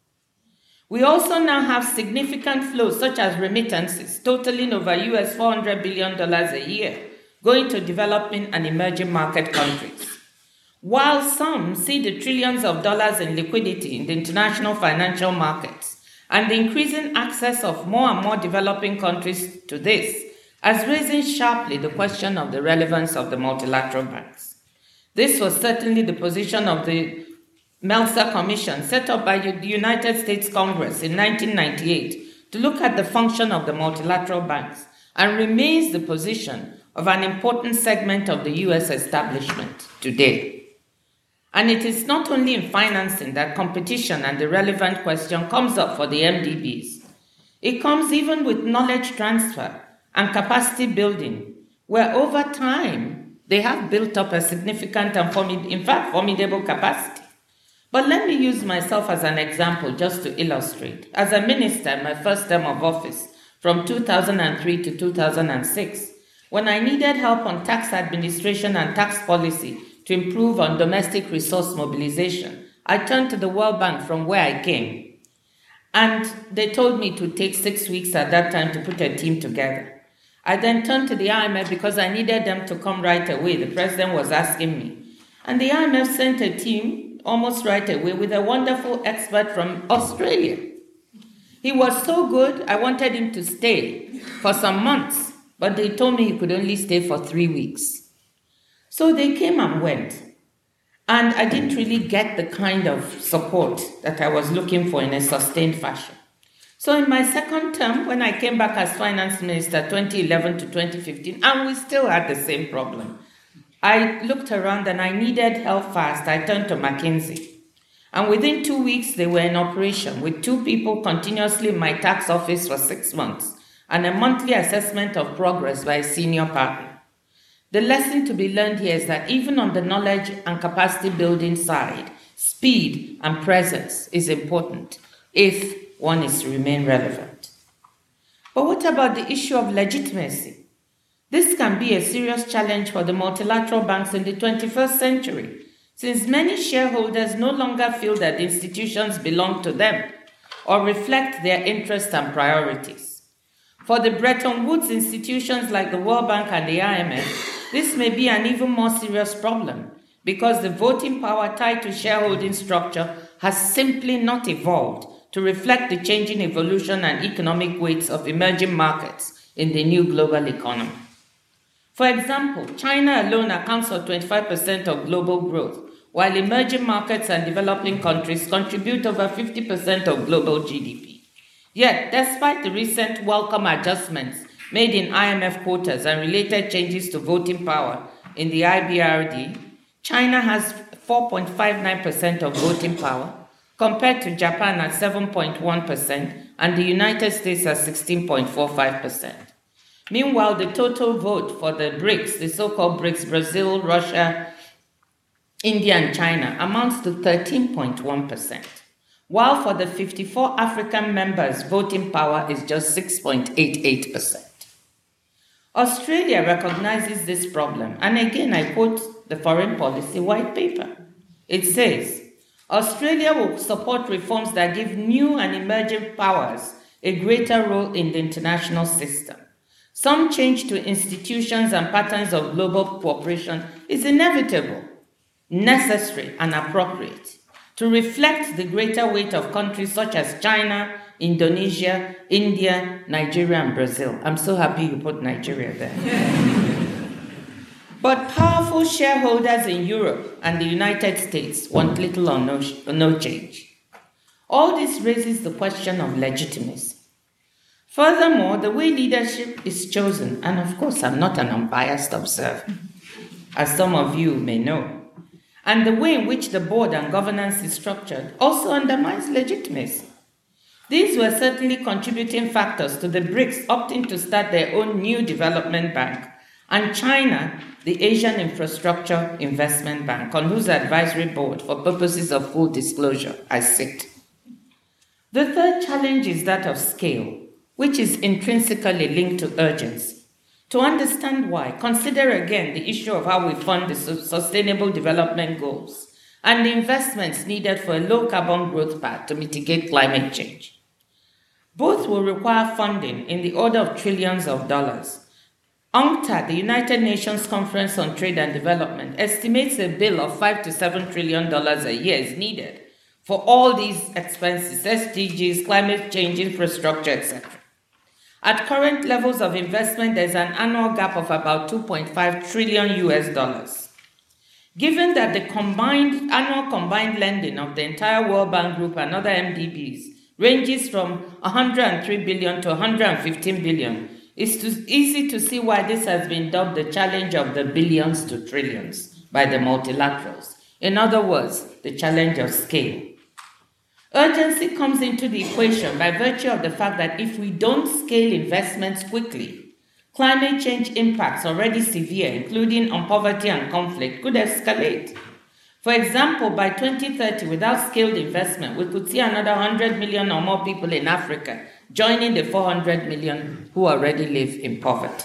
We also now have significant flows such as remittances totaling over U S four hundred billion dollars a year going to developing and emerging market countries. While some see the trillions of dollars in liquidity in the international financial markets and the increasing access of more and more developing countries to this as raising sharply the question of the relevance of the multilateral banks. This was certainly the position of the Meltzer Commission set up by the United States Congress in nineteen ninety-eight to look at the function of the multilateral banks and remains the position of an important segment of the U S establishment today. And it is not only in financing that competition and the relevant question comes up for the M D Bs. It comes even with knowledge transfer and capacity building, where over time they have built up a significant and, formid- in fact, formidable capacity. But let me use myself as an example just to illustrate. As a minister in my first term of office from two thousand three to two thousand six, when I needed help on tax administration and tax policy to improve on domestic resource mobilization, I turned to the World Bank from where I came. And they told me to take six weeks at that time to put a team together. I then turned to the I M F because I needed them to come right away. The president was asking me. And the I M F sent a team almost right away with a wonderful expert from Australia. He was so good, I wanted him to stay for some months, but they told me he could only stay for three weeks. So they came and went, and I didn't really get the kind of support that I was looking for in a sustained fashion. So in my second term, when I came back as finance minister, twenty eleven to twenty fifteen, and we still had the same problem, I looked around and I needed help fast. I turned to McKinsey. And within two weeks, they were in operation with two people continuously in my tax office for six months and a monthly assessment of progress by a senior partner. The lesson to be learned here is that even on the knowledge and capacity building side, speed and presence is important if one is to remain relevant. But what about the issue of legitimacy? This can be a serious challenge for the multilateral banks in the twenty-first century, since many shareholders no longer feel that institutions belong to them or reflect their interests and priorities. For the Bretton Woods institutions like the World Bank and the I M F, this may be an even more serious problem because the voting power tied to shareholding structure has simply not evolved to reflect the changing evolution and economic weights of emerging markets in the new global economy. For example, China alone accounts for twenty-five percent of global growth, while emerging markets and developing countries contribute over fifty percent of global G D P. Yet, despite the recent welcome adjustments made in I M F quotas and related changes to voting power in the I B R D, China has four point five nine percent of voting power, compared to Japan at seven point one percent and the United States at sixteen point four five percent. Meanwhile, the total vote for the BRICS, the so-called BRICS, Brazil, Russia, India, and China, amounts to thirteen point one percent, while for the fifty-four African members, voting power is just six point eight eight percent. Australia recognizes this problem, and again I quote the Foreign Policy White Paper. It says, Australia will support reforms that give new and emerging powers a greater role in the international system. Some change to institutions and patterns of global cooperation is inevitable, necessary, and appropriate to reflect the greater weight of countries such as China, Indonesia, India, Nigeria, and Brazil. I'm so happy you put Nigeria there. But powerful shareholders in Europe and the United States want little or no, no change. All this raises the question of legitimacy. Furthermore, the way leadership is chosen, and of course I'm not an unbiased observer, as some of you may know, and the way in which the board and governance is structured also undermines legitimacy. These were certainly contributing factors to the BRICS opting to start their own new development bank, and China, the Asian Infrastructure Investment Bank, on whose advisory board, for purposes of full disclosure, I sit. The third challenge is that of scale, which is intrinsically linked to urgency. To understand why, consider again the issue of how we fund the Sustainable Development Goals and the investments needed for a low-carbon growth path to mitigate climate change. Both will require funding in the order of trillions of dollars. UNCTAD, the United Nations Conference on Trade and Development, estimates a bill of five to seven trillion dollars a year is needed for all these expenses, S D Gs, climate change, infrastructure, et cetera. At current levels of investment, there's an annual gap of about two point five trillion U S dollars. Given that the combined annual combined lending of the entire World Bank Group and other M D Bs ranges from one hundred three billion to one hundred fifteen billion, it's too easy to see why this has been dubbed the challenge of the billions to trillions by the multilaterals. In other words, the challenge of scale. Urgency comes into the equation by virtue of the fact that if we don't scale investments quickly, climate change impacts already severe, including on poverty and conflict, could escalate. For example, by twenty thirty, without scaled investment, we could see another one hundred million or more people in Africa joining the four hundred million who already live in poverty.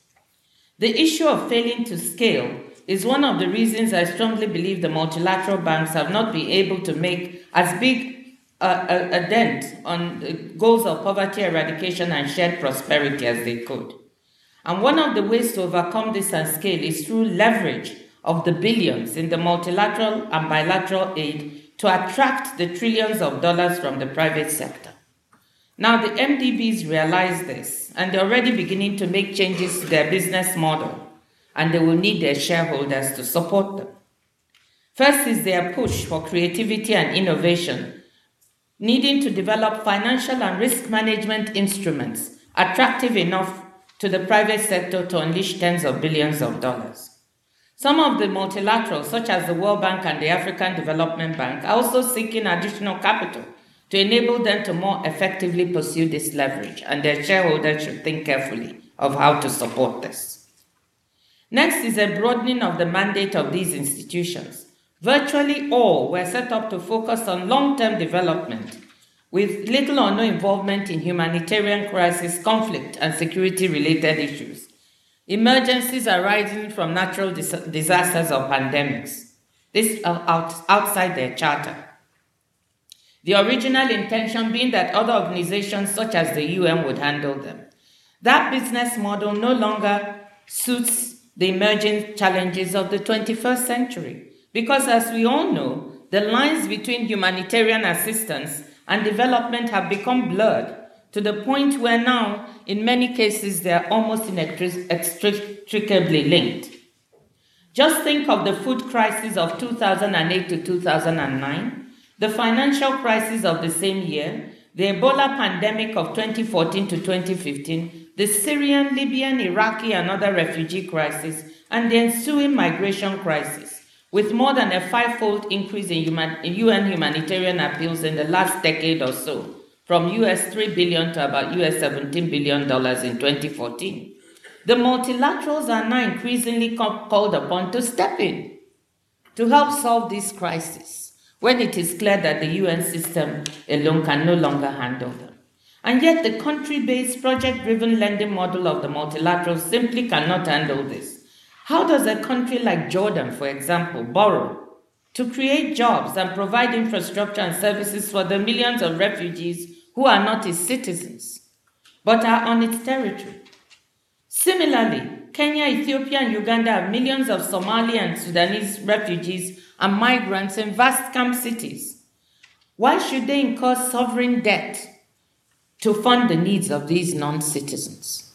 The issue of failing to scale is one of the reasons I strongly believe the multilateral banks have not been able to make as big a, a, a dent on the goals of poverty eradication and shared prosperity as they could. And one of the ways to overcome this and scale is through leverage of the billions in the multilateral and bilateral aid to attract the trillions of dollars from the private sector. Now, the M D Bs realize this, and they're already beginning to make changes to their business model, and they will need their shareholders to support them. First is their push for creativity and innovation, needing to develop financial and risk management instruments attractive enough to the private sector to unleash tens of billions of dollars. Some of the multilaterals, such as the World Bank and the African Development Bank, are also seeking additional capital to enable them to more effectively pursue this leverage, and their shareholders should think carefully of how to support this. Next is a broadening of the mandate of these institutions. Virtually all were set up to focus on long-term development, with little or no involvement in humanitarian crisis, conflict, and security-related issues, emergencies arising from natural dis- disasters or pandemics. This are out, outside their charter. The original intention being that other organizations such as the U N would handle them. That business model no longer suits the emerging challenges of the twenty-first century, because as we all know, the lines between humanitarian assistance and development have become blurred to the point where now, in many cases, they are almost inextricably linked. Just think of the food crisis of two thousand eight to two thousand nine, the financial crisis of the same year, the Ebola pandemic of twenty fourteen to twenty fifteen, the Syrian, Libyan, Iraqi, and other refugee crises, and the ensuing migration crisis, with more than a five-fold increase in, human, in U N humanitarian appeals in the last decade or so, from U S three billion dollars to about U S seventeen billion dollars in twenty fourteen. The multilaterals are now increasingly called upon to step in to help solve this crisis, when it is clear that the U N system alone can no longer handle them. And yet the country-based, project-driven lending model of the multilaterals simply cannot handle this. How does a country like Jordan, for example, borrow to create jobs and provide infrastructure and services for the millions of refugees who are not its citizens, but are on its territory? Similarly, Kenya, Ethiopia, and Uganda have millions of Somali and Sudanese refugees and migrants in vast camp cities. Why should they incur sovereign debt to fund the needs of these non-citizens?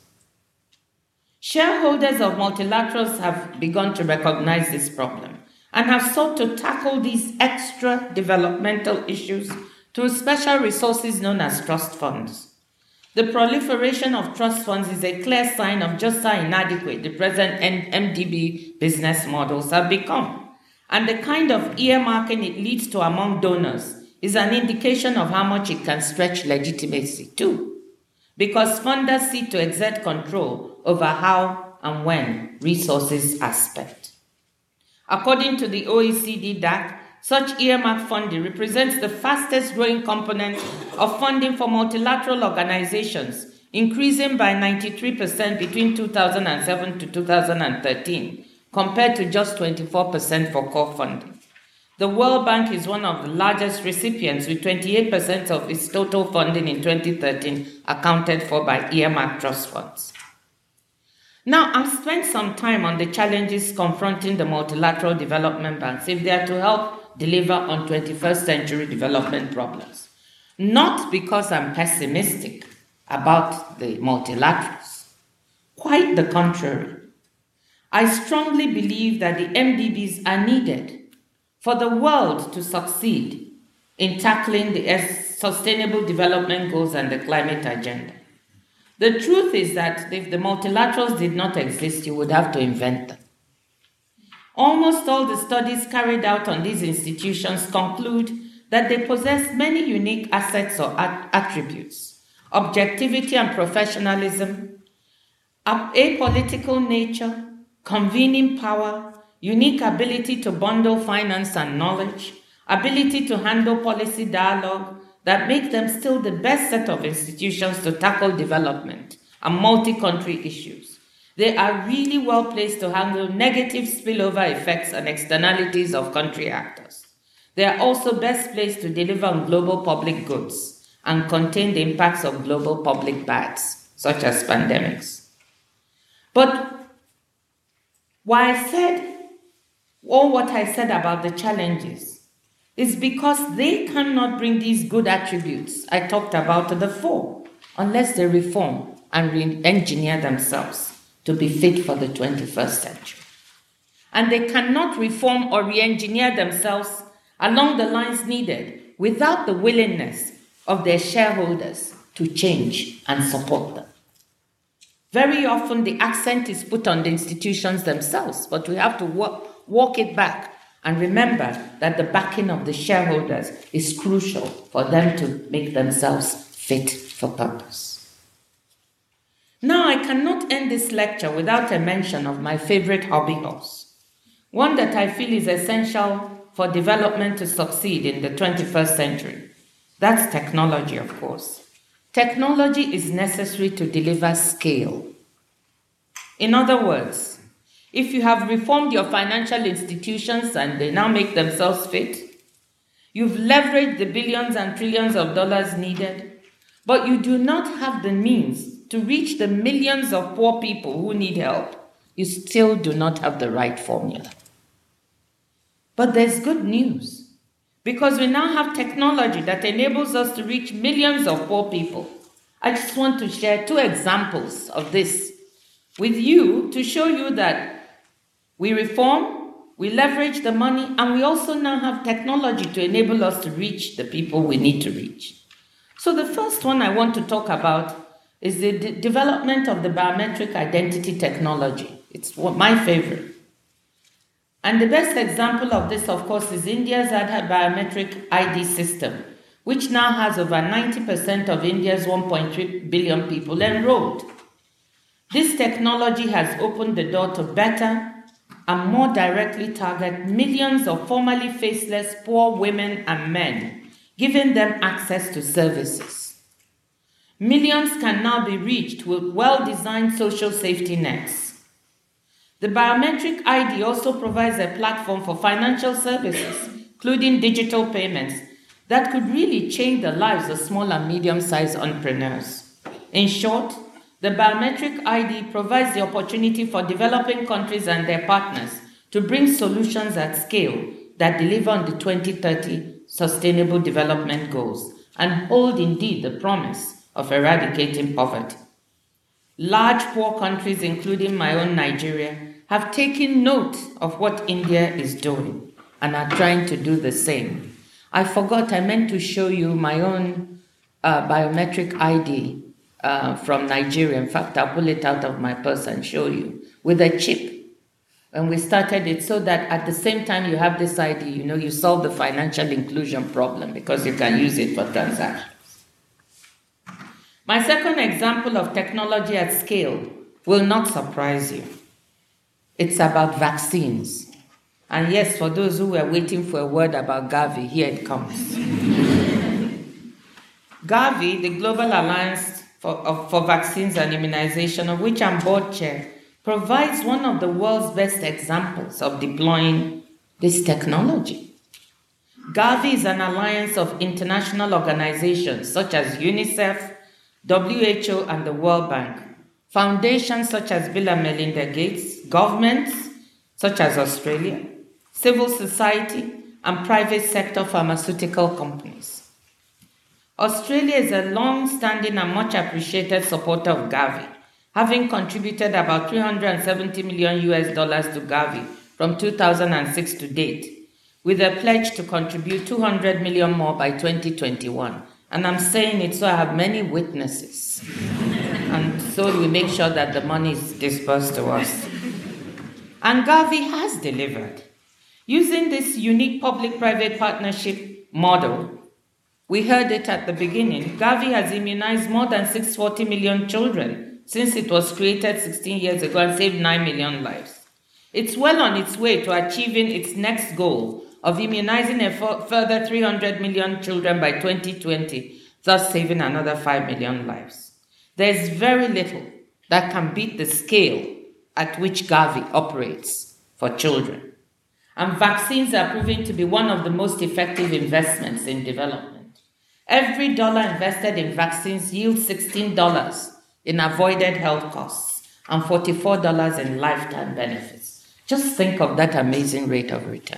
Shareholders of multilaterals have begun to recognize this problem and have sought to tackle these extra developmental issues through special resources known as trust funds. The proliferation of trust funds is a clear sign of just how inadequate the present M D B business models have become, and the kind of earmarking it leads to among donors is an indication of how much it can stretch legitimacy too, because funders seek to exert control over how and when resources are spent. According to the O E C D D A C, such earmark funding represents the fastest growing component of funding for multilateral organizations, increasing by ninety-three percent between two thousand seven to two thousand thirteen, compared to just twenty-four percent for core funding. The World Bank is one of the largest recipients, with twenty-eight percent of its total funding in twenty thirteen accounted for by earmark trust funds. Now, I've spent some time on the challenges confronting the multilateral development banks if they are to help deliver on twenty-first century development problems. Not because I'm pessimistic about the multilaterals. Quite the contrary. I strongly believe that the M D Bs are needed for the world to succeed in tackling the sustainable development goals and the climate agenda. The truth is that if the multilaterals did not exist, you would have to invent them. Almost all the studies carried out on these institutions conclude that they possess many unique assets or at- attributes: objectivity and professionalism, apolitical nature, convening power, unique ability to bundle finance and knowledge, ability to handle policy dialogue that make them still the best set of institutions to tackle development and multi-country issues. They are really well placed to handle negative spillover effects and externalities of country actors. They are also best placed to deliver on global public goods and contain the impacts of global public bads, such as pandemics. But why I said all what I said about the challenges is because they cannot bring these good attributes I talked about to the fore unless they reform and re-engineer themselves to be fit for the twenty-first century. And they cannot reform or re-engineer themselves along the lines needed without the willingness of their shareholders to change and support them. Very often the accent is put on the institutions themselves, but we have to walk, walk it back and remember that the backing of the shareholders is crucial for them to make themselves fit for purpose. Now, I cannot end this lecture without a mention of my favorite hobby horse, one that I feel is essential for development to succeed in the twenty-first century. That's technology, of course. Technology is necessary to deliver scale. In other words, if you have reformed your financial institutions and they now make themselves fit, you've leveraged the billions and trillions of dollars needed, but you do not have the means to reach the millions of poor people who need help, you still do not have the right formula. But there's good news, because we now have technology that enables us to reach millions of poor people. I just want to share two examples of this with you to show you that we reform, we leverage the money, and we also now have technology to enable us to reach the people we need to reach. So the first one I want to talk about is the de- development of the biometric identity technology. It's my favorite. And the best example of this, of course, is India's Aadhaar biometric I D system, which now has over ninety percent of India's one point three billion people enrolled. This technology has opened the door to better and more directly target millions of formerly faceless poor women and men, giving them access to services. Millions can now be reached with well-designed social safety nets. The biometric I D also provides a platform for financial services, including digital payments, that could really change the lives of small and medium-sized entrepreneurs. In short, the biometric I D provides the opportunity for developing countries and their partners to bring solutions at scale that deliver on the twenty thirty Sustainable Development Goals and hold indeed the promise of eradicating poverty. Large poor countries, including my own Nigeria, have taken note of what India is doing and are trying to do the same. I forgot, I meant to show you my own uh, biometric I D uh, from Nigeria. In fact, I'll pull it out of my purse and show you with a chip. And we started it so that at the same time you have this I D, you know, you solve the financial inclusion problem because you can use it for transactions. My second example of technology at scale will not surprise you. It's about vaccines. And yes, for those who were waiting for a word about Gavi, here it comes. Gavi, the Global Alliance for, of, for Vaccines and Immunization, of which I'm board chair, provides one of the world's best examples of deploying this technology. Gavi is an alliance of international organizations such as UNICEF, W H O, and the World Bank, foundations such as Bill and Melinda Gates, governments such as Australia, civil society, and private sector pharmaceutical companies. Australia is a long-standing and much appreciated supporter of Gavi, having contributed about three hundred seventy million U S dollars to Gavi from two thousand six to date, with a pledge to contribute two hundred million more by twenty twenty-one. And I'm saying it so I have many witnesses. And so we make sure that the money is disbursed to us. And Gavi has delivered. Using this unique public-private partnership model, we heard it at the beginning, Gavi has immunized more than six hundred forty million children since it was created sixteen years ago and saved nine million lives. It's well on its way to achieving its next goal of immunizing a f- further three hundred million children by twenty twenty, thus saving another five million lives. There's very little that can beat the scale at which Gavi operates for children. And vaccines are proving to be one of the most effective investments in development. Every dollar invested in vaccines yields sixteen dollars in avoided health costs and forty-four dollars in lifetime benefits. Just think of that amazing rate of return.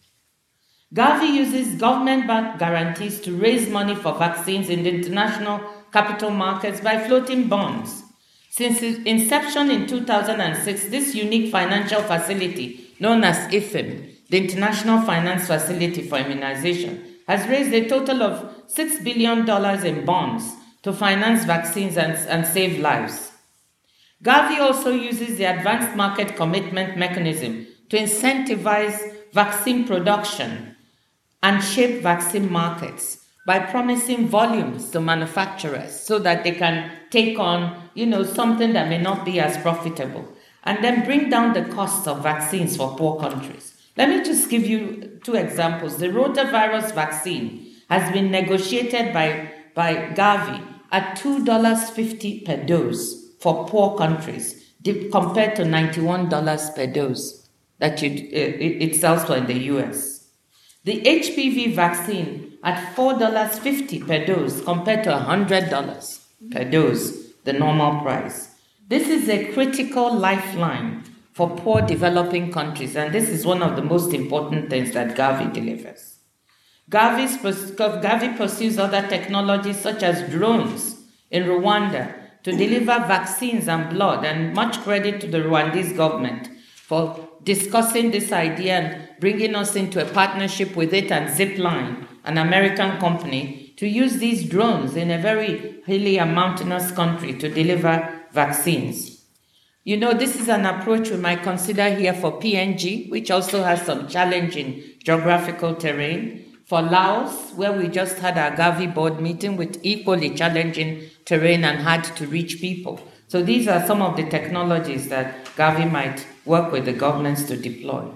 Gavi uses government-backed guarantees to raise money for vaccines in the international capital markets by floating bonds. Since its inception in two thousand six, this unique financial facility, known as I F I M, the International Finance Facility for Immunization, has raised a total of six billion dollars in bonds to finance vaccines and, and save lives. Gavi also uses the Advanced Market Commitment Mechanism to incentivize vaccine production and shape vaccine markets by promising volumes to manufacturers so that they can take on, you know, something that may not be as profitable, and then bring down the cost of vaccines for poor countries. Let me just give you two examples. The rotavirus vaccine has been negotiated by, by Gavi at two dollars fifty per dose for poor countries, compared to ninety-one dollars per dose that you, it, it sells for in the U S. The H P V vaccine at four dollars fifty per dose compared to one hundred dollars per dose, the normal price. This is a critical lifeline for poor developing countries, and this is one of the most important things that Gavi delivers. Gavi's, Gavi pursues other technologies such as drones in Rwanda to deliver vaccines and blood, and much credit to the Rwandese government for discussing this idea and bringing us into a partnership with it and Zipline, an American company, to use these drones in a very hilly and mountainous country to deliver vaccines. You know, this is an approach we might consider here for P N G, which also has some challenging geographical terrain. For Laos, where we just had our Gavi board meeting with equally challenging terrain and hard to reach people. So these are some of the technologies that Gavi might work with the governments to deploy.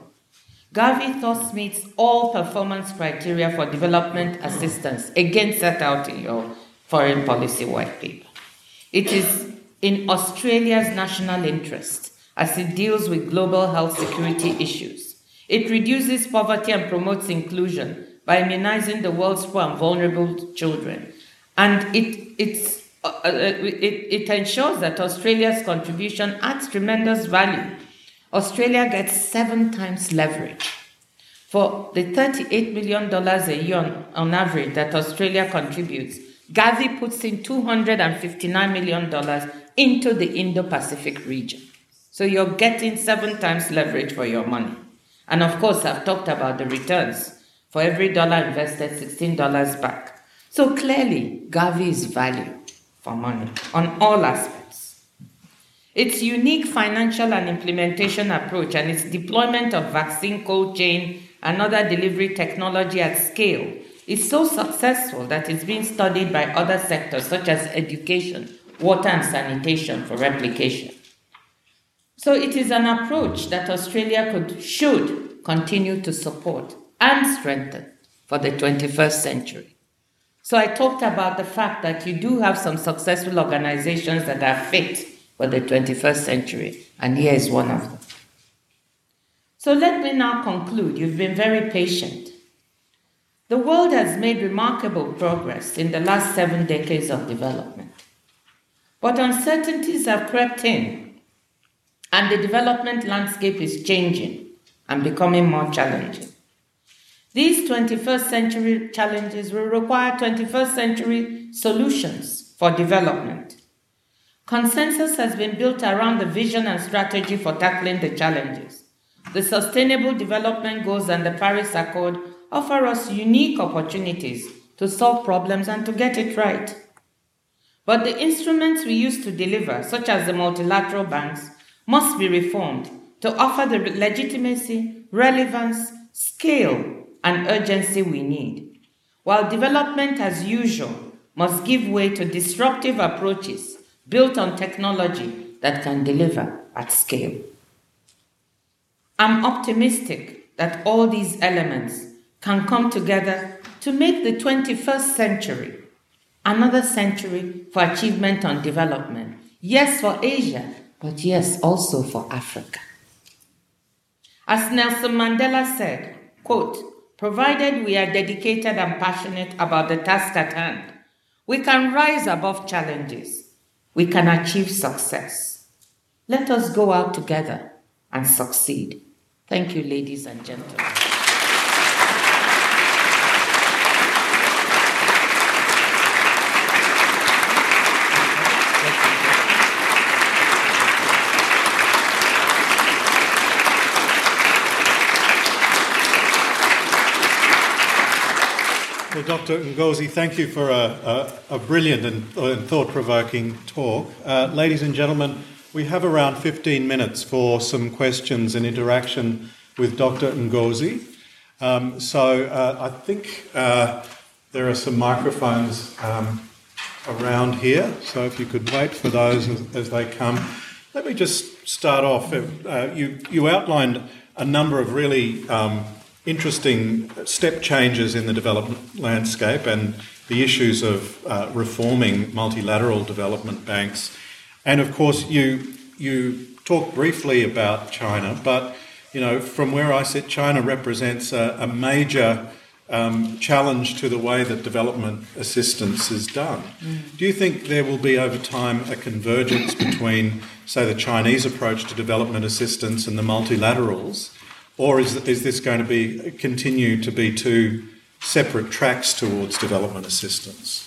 Gavi thus meets all performance criteria for development assistance, again set out in your foreign policy white paper. It is in Australia's national interest as it deals with global health security issues. It reduces poverty and promotes inclusion by immunizing the world's poor and vulnerable children. And it, it's, uh, it, it ensures that Australia's contribution adds tremendous value. Australia gets seven times leverage. For the thirty-eight million dollars a year on, on average that Australia contributes, Gavi puts in two hundred fifty-nine million dollars into the Indo-Pacific region. So you're getting seven times leverage for your money. And of course, I've talked about the returns. For every dollar invested, sixteen dollars back. So clearly, Gavi is value for money on all aspects. Its unique financial and implementation approach and its deployment of vaccine cold chain and other delivery technology at scale is so successful that it's being studied by other sectors such as education, water and sanitation for replication. So it is an approach that Australia could, should continue to support and strengthen for the twenty-first century. So I talked about the fact that you do have some successful organizations that are fit for the twenty-first century, and here is one of them. So let me now conclude. You've been very patient. The world has made remarkable progress in the last seven decades of development. But uncertainties have crept in, and the development landscape is changing and becoming more challenging. These twenty-first century challenges will require twenty-first century solutions for development. Consensus has been built around the vision and strategy for tackling the challenges. The Sustainable Development Goals and the Paris Accord offer us unique opportunities to solve problems and to get it right. But the instruments we use to deliver, such as the multilateral banks, must be reformed to offer the legitimacy, relevance, scale, and urgency we need, while development as usual must give way to disruptive approaches built on technology that can deliver at scale. I'm optimistic that all these elements can come together to make the twenty-first century another century for achievement on development. Yes, for Asia, but yes, also for Africa. As Nelson Mandela said, quote, "Provided we are dedicated and passionate about the task at hand, we can rise above challenges. We can achieve success. Let us go out together and succeed." Thank you, ladies and gentlemen. Well, Doctor Ngozi, thank you for a, a, a brilliant and, and thought-provoking talk. Uh, ladies and gentlemen, we have around fifteen minutes for some questions and interaction with Doctor Ngozi. Um, so uh, I think uh, there are some microphones um, around here, so if you could wait for those as, as they come. Let me just start off. Uh, you, you outlined a number of really um, interesting step changes in the development landscape and the issues of uh, reforming multilateral development banks. And of course, you you talked briefly about China, but you know, from where I sit, China represents a, a major um, challenge to the way that development assistance is done. Mm. Do you think there will be over time a convergence between, say, the Chinese approach to development assistance and the multilaterals, or is is this going to be continue to be two separate tracks towards development assistance?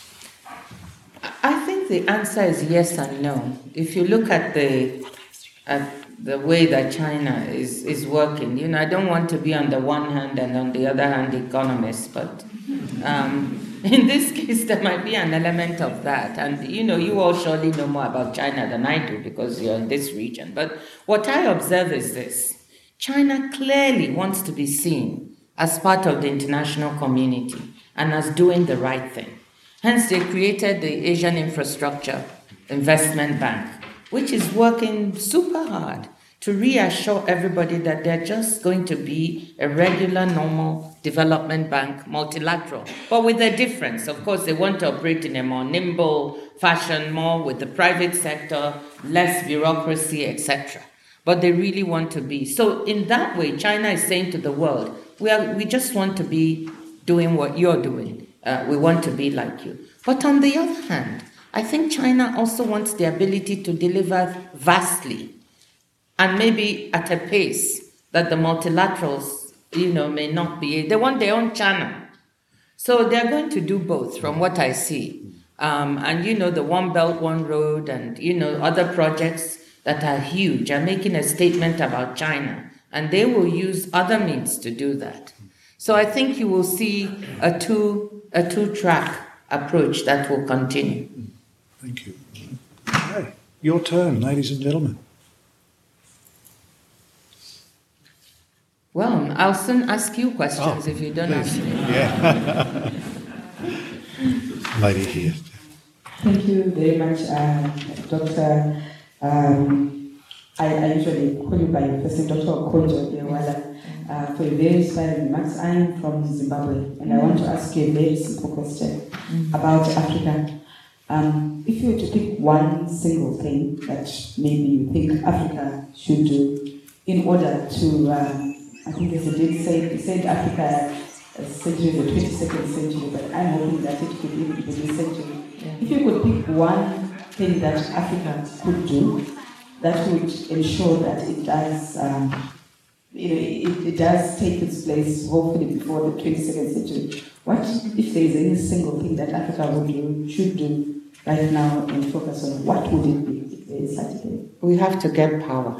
I think the answer is yes and no. If you look at the at the way that China is, is working, you know, I don't want to be on the one hand and on the other hand economist, but um, in this case there might be an element of that. And you know, you all surely know more about China than I do because you're in this region. But what I observe is this: China clearly wants to be seen as part of the international community and as doing the right thing. Hence, they created the Asian Infrastructure Investment Bank, which is working super hard to reassure everybody that they're just going to be a regular, normal development bank, multilateral. But with a difference. Of course, they want to operate in a more nimble fashion, more with the private sector, less bureaucracy, et cetera. But they really want to be. So in that way, China is saying to the world, we are, we just want to be doing what you're doing. Uh, we want to be like you. But on the other hand, I think China also wants the ability to deliver vastly and maybe at a pace that the multilaterals, you know, may not be. They want their own channel. So they're going to do both from what I see. Um, and, you know, the One Belt, One Road and, you know, other projects that are huge are making a statement about China. And they will use other means to do that. So I think you will see a two a two-track approach that will continue. Thank you. Okay, your turn, ladies and gentlemen. Well, I'll soon ask you questions oh, if you don't please. ask me. Yeah. Lady here. Thank you very much, uh, Doctor Um, I, I usually call you by your first name, Doctor Okonjo-Iweala, uh, for your very inspiring remarks. I am from Zimbabwe, and I want to ask you a very simple question mm-hmm. about Africa. Um, if you were to pick one single thing that maybe you think Africa should do in order to, um, I think as it did say, it said Africa as century the twenty-second century, but I'm hoping that it could even be the century. Yeah. If you could pick one thing that Africa could do that would ensure that it does, um, you know, it, it does take its place, hopefully before the twenty-second century. What if there is any single thing that Africa would do, should do right now and focus on? What would it be if there is such a thing? We have to get power.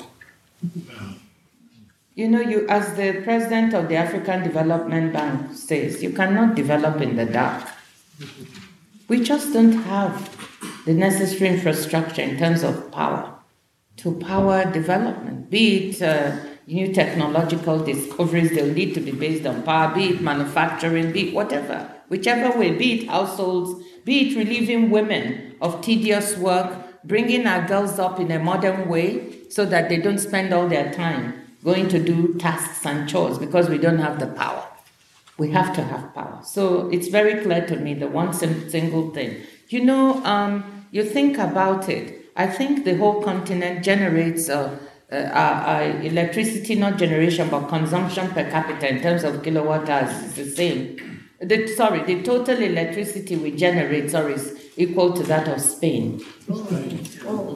You know, you as the president of the African Development Bank says, you cannot develop in the dark. We just don't have the necessary infrastructure in terms of power to power development, be it uh, new technological discoveries. They'll need to be based on power, be it manufacturing, be it whatever, whichever way, be it households, be it relieving women of tedious work, bringing our girls up in a modern way so that they don't spend all their time going to do tasks and chores because we don't have the power. We have to have power. So it's very clear to me, the one single thing. You know, um, you think about it, I think the whole continent generates uh, uh, uh, electricity, not generation, but consumption per capita in terms of kilowatt hours is the same. The, sorry, the total electricity we generate, sorry, is equal to that of Spain. Oh.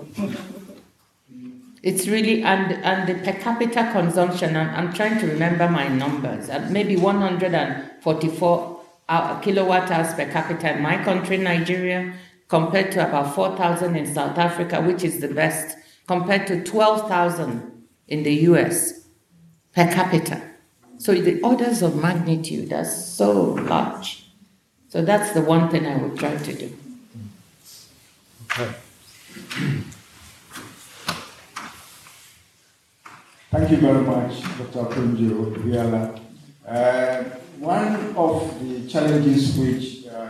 It's really, and, and the per capita consumption, I'm, I'm trying to remember my numbers, uh, maybe one hundred forty-four uh, kilowatt hours per capita in my country, Nigeria, compared to about four thousand in South Africa, which is the best, compared to twelve thousand in the U S per capita. So the orders of magnitude are so large. So that's the one thing I would try to do. Okay. Thank you very much, Doctor Okonjo-Iweala. Uh, one of the challenges which uh,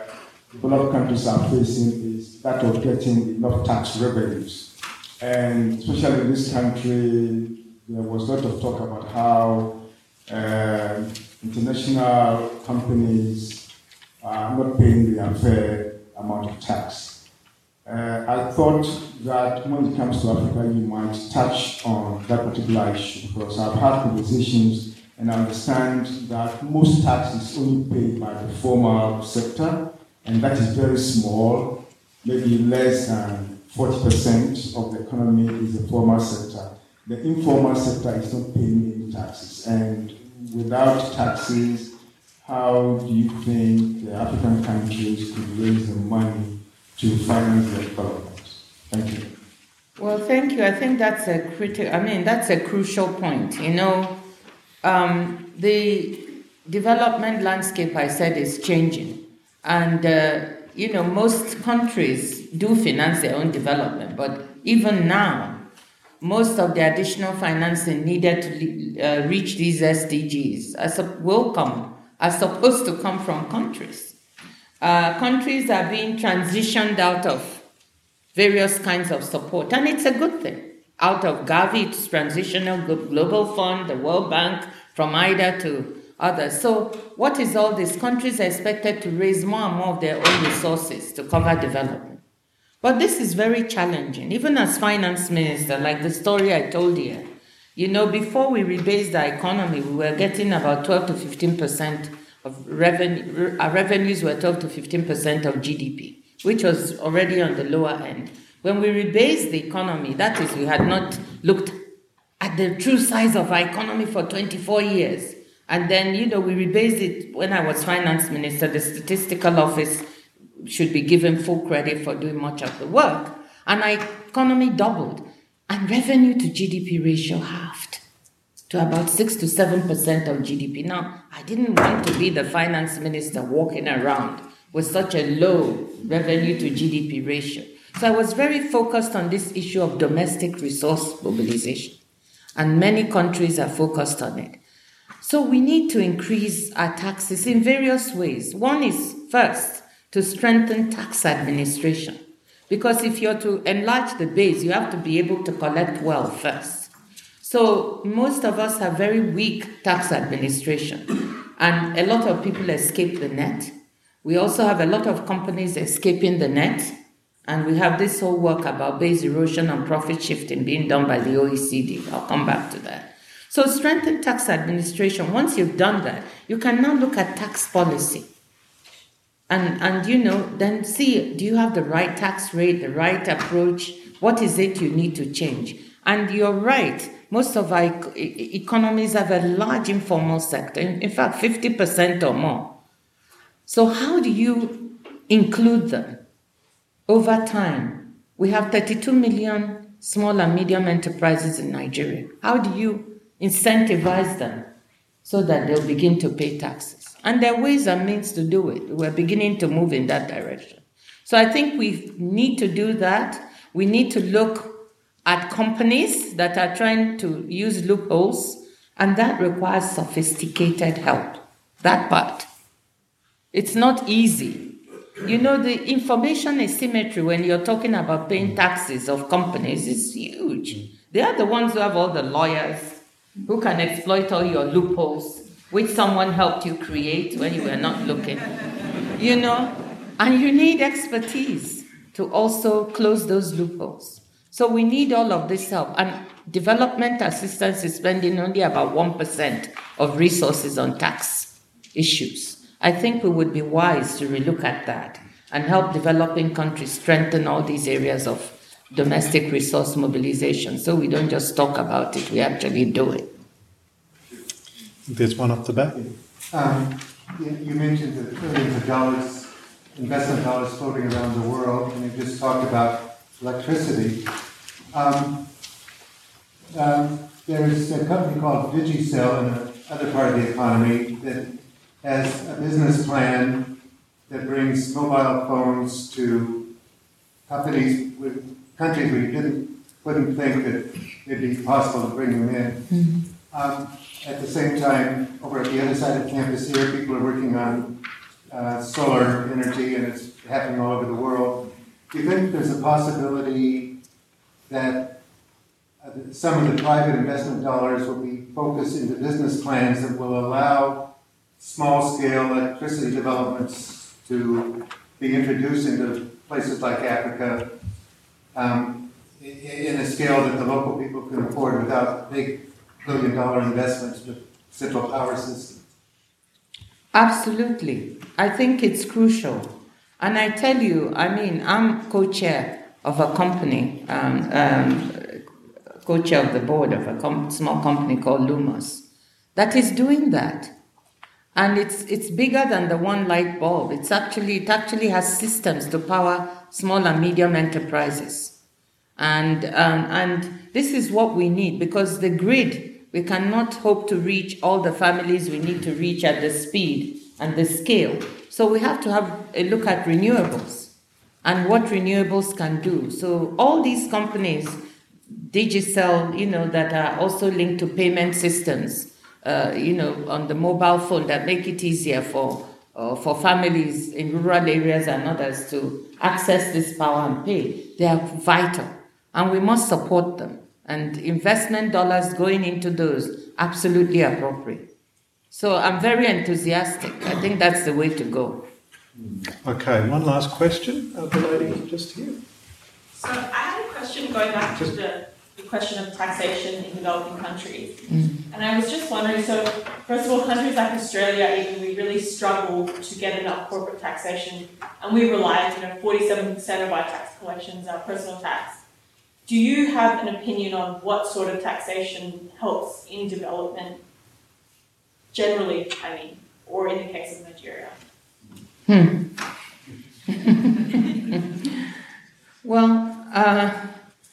developed countries are facing is that of getting enough tax revenues. And especially in this country, there was a lot of talk about how uh, international companies are not paying their fair amount of tax. Uh, I thought that when it comes to Africa, you might touch on that particular issue, because I've had conversations and I understand that most tax is only paid by the formal sector, and that is very small, maybe less than forty percent of the economy is the formal sector. The informal sector is not paying any taxes, and without taxes, how do you think the African countries could raise the money to finance their development? Thank you. Well, thank you. I think that's a critical, I mean, that's a crucial point. You know, um, the development landscape, I said, is changing. And, uh, you know, most countries do finance their own development, but even now, most of the additional financing needed to uh, reach these S D Gs as a, will come, are supposed to come from countries. Uh, countries are being transitioned out of various kinds of support, and it's a good thing. Out of Gavi, it's Transitional Global Fund, the World Bank, from I D A to others. So what is all this? Countries are expected to raise more and more of their own resources to cover development. But this is very challenging. Even as finance minister, like the story I told you, you know, before we rebased the economy, we were getting about twelve to fifteen percent of revenue, our revenues were twelve to fifteen percent of G D P, which was already on the lower end. When we rebased the economy, that is, we had not looked at the true size of our economy for twenty-four years. And then, you know, we rebased it when I was finance minister. The statistical office should be given full credit for doing much of the work. And our economy doubled. And revenue to G D P ratio halved to about six to seven percent of G D P. Now, I didn't want to be the finance minister walking around with such a low revenue to G D P ratio. So I was very focused on this issue of domestic resource mobilization. And many countries are focused on it. So we need to increase our taxes in various ways. One is, first, to strengthen tax administration. Because if you're to enlarge the base, you have to be able to collect well first. So most of us have very weak tax administration, and a lot of people escape the net. We also have a lot of companies escaping the net, and we have this whole work about base erosion and profit shifting being done by the O E C D. I'll come back to that. So strengthen tax administration. Once you've done that, you can now look at tax policy. And, and you know, then see, do you have the right tax rate, the right approach? What is it you need to change? And you're right, most of our e- economies have a large informal sector, in, in fact, fifty percent or more. So how do you include them? Over time, we have thirty-two million small and medium enterprises in Nigeria. How do you incentivize them so that they'll begin to pay taxes? And there are ways and means to do it. We're beginning to move in that direction. So I think we need to do that. We need to look at companies that are trying to use loopholes, and that requires sophisticated help. That part. It's not easy. You know, the information asymmetry when you're talking about paying taxes of companies is huge. They are the ones who have all the lawyers who can exploit all your loopholes, which someone helped you create when you were not looking, you know, and you need expertise to also close those loopholes. So we need all of this help, and development assistance is spending only about one percent of resources on tax issues. I think we would be wise to relook at that and help developing countries strengthen all these areas of domestic resource mobilization, so we don't just talk about it, we actually do it. There's one up the back. Um, you, you mentioned the trillions of dollars, investment dollars floating around the world, and you just talked about electricity. Um, um, there's a company called Digicel in another part of the economy that has a business plan that brings mobile phones to companies with countries where you didn't wouldn't think that it'd be possible to bring them in. Mm-hmm. Um, at the same time, over at the other side of campus here, people are working on uh, solar energy, and it's happening all over the world, do you think there's a possibility that uh, some of the private investment dollars will be focused into business plans that will allow small-scale electricity developments to be introduced into places like Africa um, in a scale that the local people can afford without big billion-dollar investments with central power systems? Absolutely. I think it's crucial. And I tell you, I mean, I'm co-chair of a company, um, um, co-chair of the board of a com- small company called Lumos, that is doing that. And it's it's bigger than the one light bulb. It's actually it actually has systems to power small and medium enterprises. And um, and this is what we need, because the grid, we cannot hope to reach all the families we need to reach at the speed and the scale. So we have to have a look at renewables and what renewables can do. So all these companies, Digicel, you know, that are also linked to payment systems, uh, you know, on the mobile phone that make it easier for uh, for families in rural areas and others to access this power and pay. They are vital, and we must support them. And investment dollars going into those, absolutely appropriate. So I'm very enthusiastic. I think that's the way to go. Okay, one last question. Uh, the lady just here. So I had a question going back to the, the question of taxation in developing countries. Mm. And I was just wondering, so first of all, countries like Australia, even we really struggle to get enough corporate taxation. And we rely on, you know, forty-seven percent of our tax collections are personal tax. Do you have an opinion on what sort of taxation helps in development generally, I mean, or in the case of Nigeria? Hmm. Well, uh,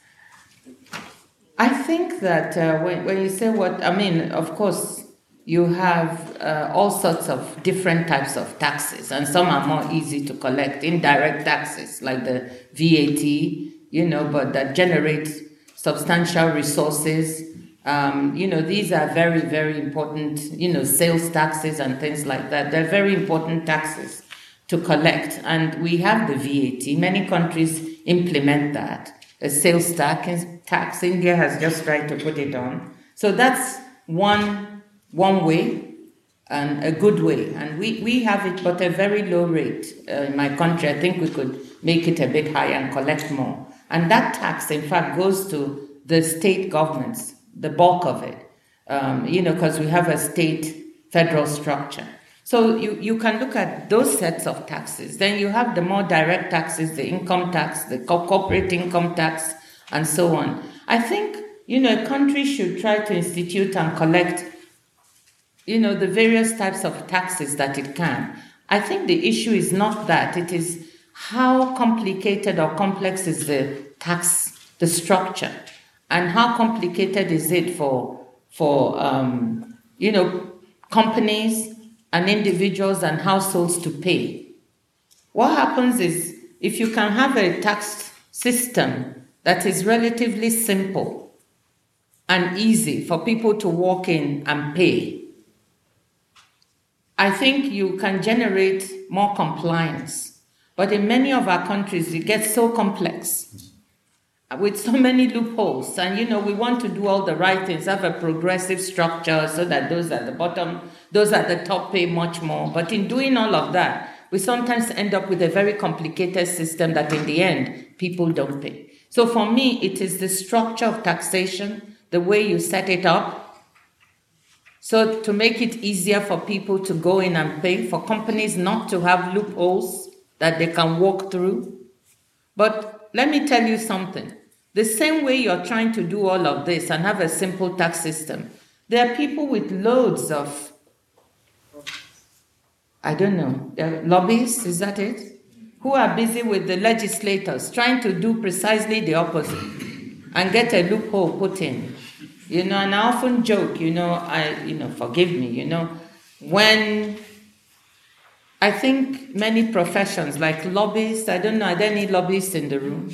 I think that uh, when, when you say what, I mean, of course, you have uh, all sorts of different types of taxes, and some are more easy to collect, indirect taxes, like the V A T, you know, but that generate substantial resources. Um, you know, these are very, very important, you know, sales taxes and things like that. They're very important taxes to collect. And we have the V A T. Many countries implement that. A sales tax, tax. India has just tried to put it on. So that's one, one way and a good way. And we, we have it, but a very low rate. Uh, in my country, I think we could make it a bit higher and collect more. And that tax, in fact, goes to the state governments, the bulk of it, um, you know, because we have a state federal structure. So you, you can look at those sets of taxes. Then you have the more direct taxes, the income tax, the corporate income tax, and so on. I think, you know, a country should try to institute and collect, you know, the various types of taxes that it can. I think the issue is not that. It is how complicated or complex is the tax, the structure, and how complicated is it for, for um, you know, companies and individuals and households to pay. What happens is, if you can have a tax system that is relatively simple and easy for people to walk in and pay, I think you can generate more compliance. But in many of our countries, it gets so complex with so many loopholes. And, you know, we want to do all the right things, have a progressive structure so that those at the bottom, those at the top pay much more. But in doing all of that, we sometimes end up with a very complicated system that in the end, people don't pay. So for me, it is the structure of taxation, the way you set it up, so to make it easier for people to go in and pay, for companies not to have loopholes that they can walk through. But let me tell you something. The same way you're trying to do all of this and have a simple tax system, there are people with loads of, I don't know, lobbyists, is that it? Who are busy with the legislators trying to do precisely the opposite and get a loophole put in. You know, and I often joke, you know, I, you know, forgive me, you know, when I think many professions like lobbyists, I don't know, are there any lobbyists in the room?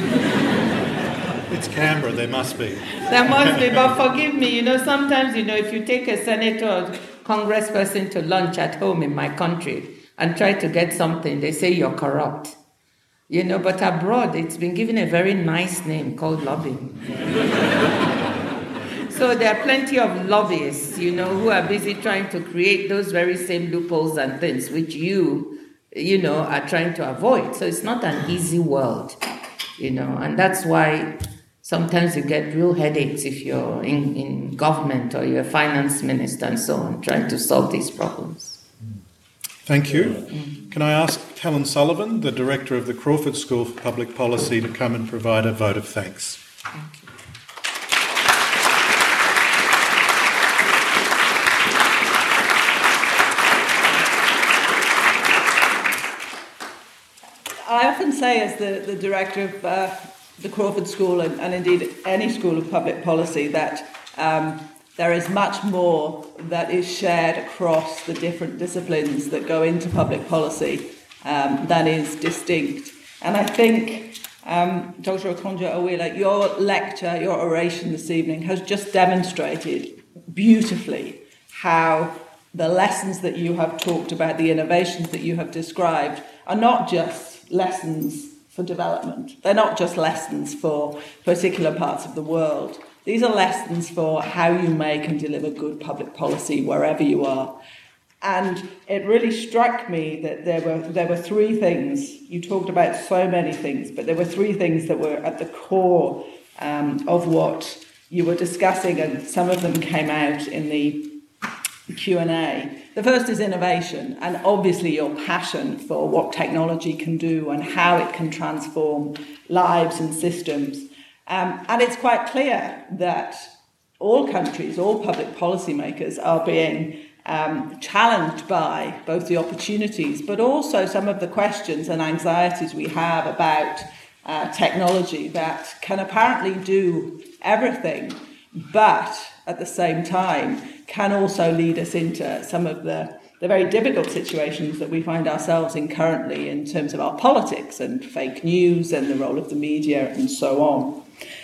It's Canberra, there must be. There must be, but forgive me, you know, sometimes, you know, if you take a senator or congressperson to lunch at home in my country, and try to get something, they say you're corrupt. You know, but abroad, it's been given a very nice name called lobbying. So there are plenty of lobbyists, you know, who are busy trying to create those very same loopholes and things which you, you know, are trying to avoid. So it's not an easy world, you know, and that's why sometimes you get real headaches if you're in, in government or you're a finance minister and so on, trying to solve these problems. Thank you. Can I ask Helen Sullivan, the Director of the Crawford School for Public Policy, to come and provide a vote of thanks? Thank you. I often say, as the, the Director of uh, the Crawford School and, and indeed any school of public policy, that um, there is much more that is shared across the different disciplines that go into public policy um, than is distinct. And I think, um, Doctor Okonjo-Iweala, your lecture, your oration this evening has just demonstrated beautifully how the lessons that you have talked about, the innovations that you have described, are not just lessons for development. They're not just lessons for particular parts of the world. These are lessons for how you make and deliver good public policy wherever you are. And it really struck me that there were there were three things. You talked about so many things, but there were three things that were at the core um, of what you were discussing, and some of them came out in the Q and A. The first is innovation, and obviously your passion for what technology can do and how it can transform lives and systems. Um, and it's quite clear that all countries, all public policymakers are being um, challenged by both the opportunities, but also some of the questions and anxieties we have about uh, technology that can apparently do everything, but at the same time can also lead us into some of the, the very difficult situations that we find ourselves in currently in terms of our politics and fake news and the role of the media and so on.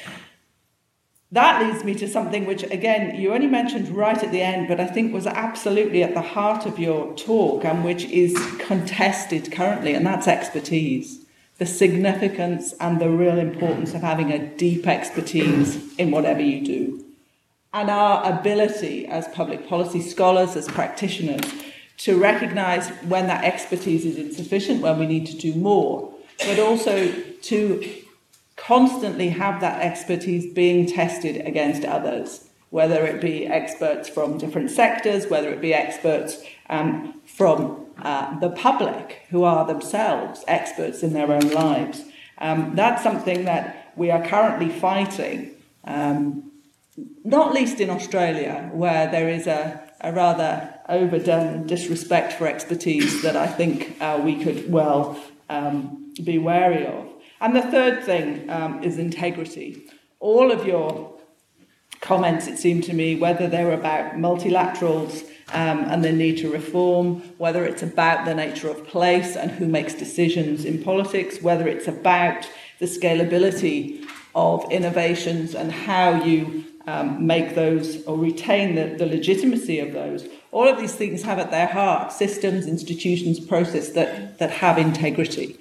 That leads me to something which, again, you only mentioned right at the end, but I think was absolutely at the heart of your talk and which is contested currently, and that's expertise. The significance and the real importance of having a deep expertise in whatever you do. And our ability as public policy scholars, as practitioners, to recognise when that expertise is insufficient, when we need to do more, but also to constantly have that expertise being tested against others, whether it be experts from different sectors, whether it be experts um, from uh, the public, who are themselves experts in their own lives. Um, that's something that we are currently fighting, um, not least in Australia, where there is a, a rather overdone disrespect for expertise that I think uh, we could well um, be wary of. And the third thing um, is integrity. All of your comments, it seemed to me, whether they were about multilaterals um, and the need to reform, whether it's about the nature of place and who makes decisions in politics, whether it's about the scalability of innovations and how you um, make those or retain the, the legitimacy of those, all of these things have at their heart systems, institutions, process that, that have integrity.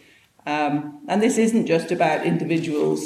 Um, and this isn't just about individuals,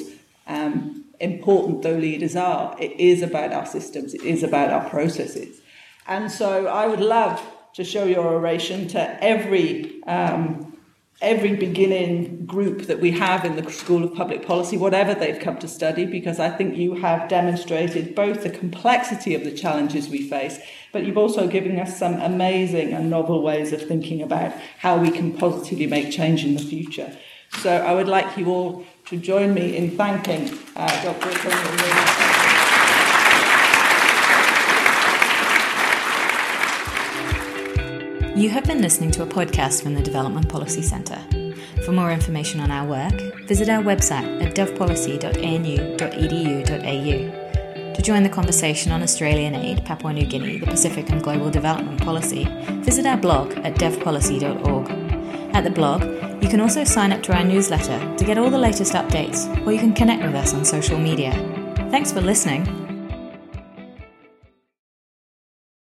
um, important though leaders are. It is about our systems. It is about our processes. And so I would love to show your oration to every um, every beginning group that we have in the School of Public Policy, whatever they've come to study, because I think you have demonstrated both the complexity of the challenges we face, but you've also given us some amazing and novel ways of thinking about how we can positively make change in the future. So I would like you all to join me in thanking uh, Doctor Okonjo-Iweala. You have been listening to a podcast from the Development Policy Centre. For more information on our work, visit our website at dev policy dot a n u dot e d u dot a u. To join the conversation on Australian aid, Papua New Guinea, the Pacific and global development policy, visit our blog at dev policy dot org. At the blog, you can also sign up to our newsletter to get all the latest updates, or you can connect with us on social media. Thanks for listening.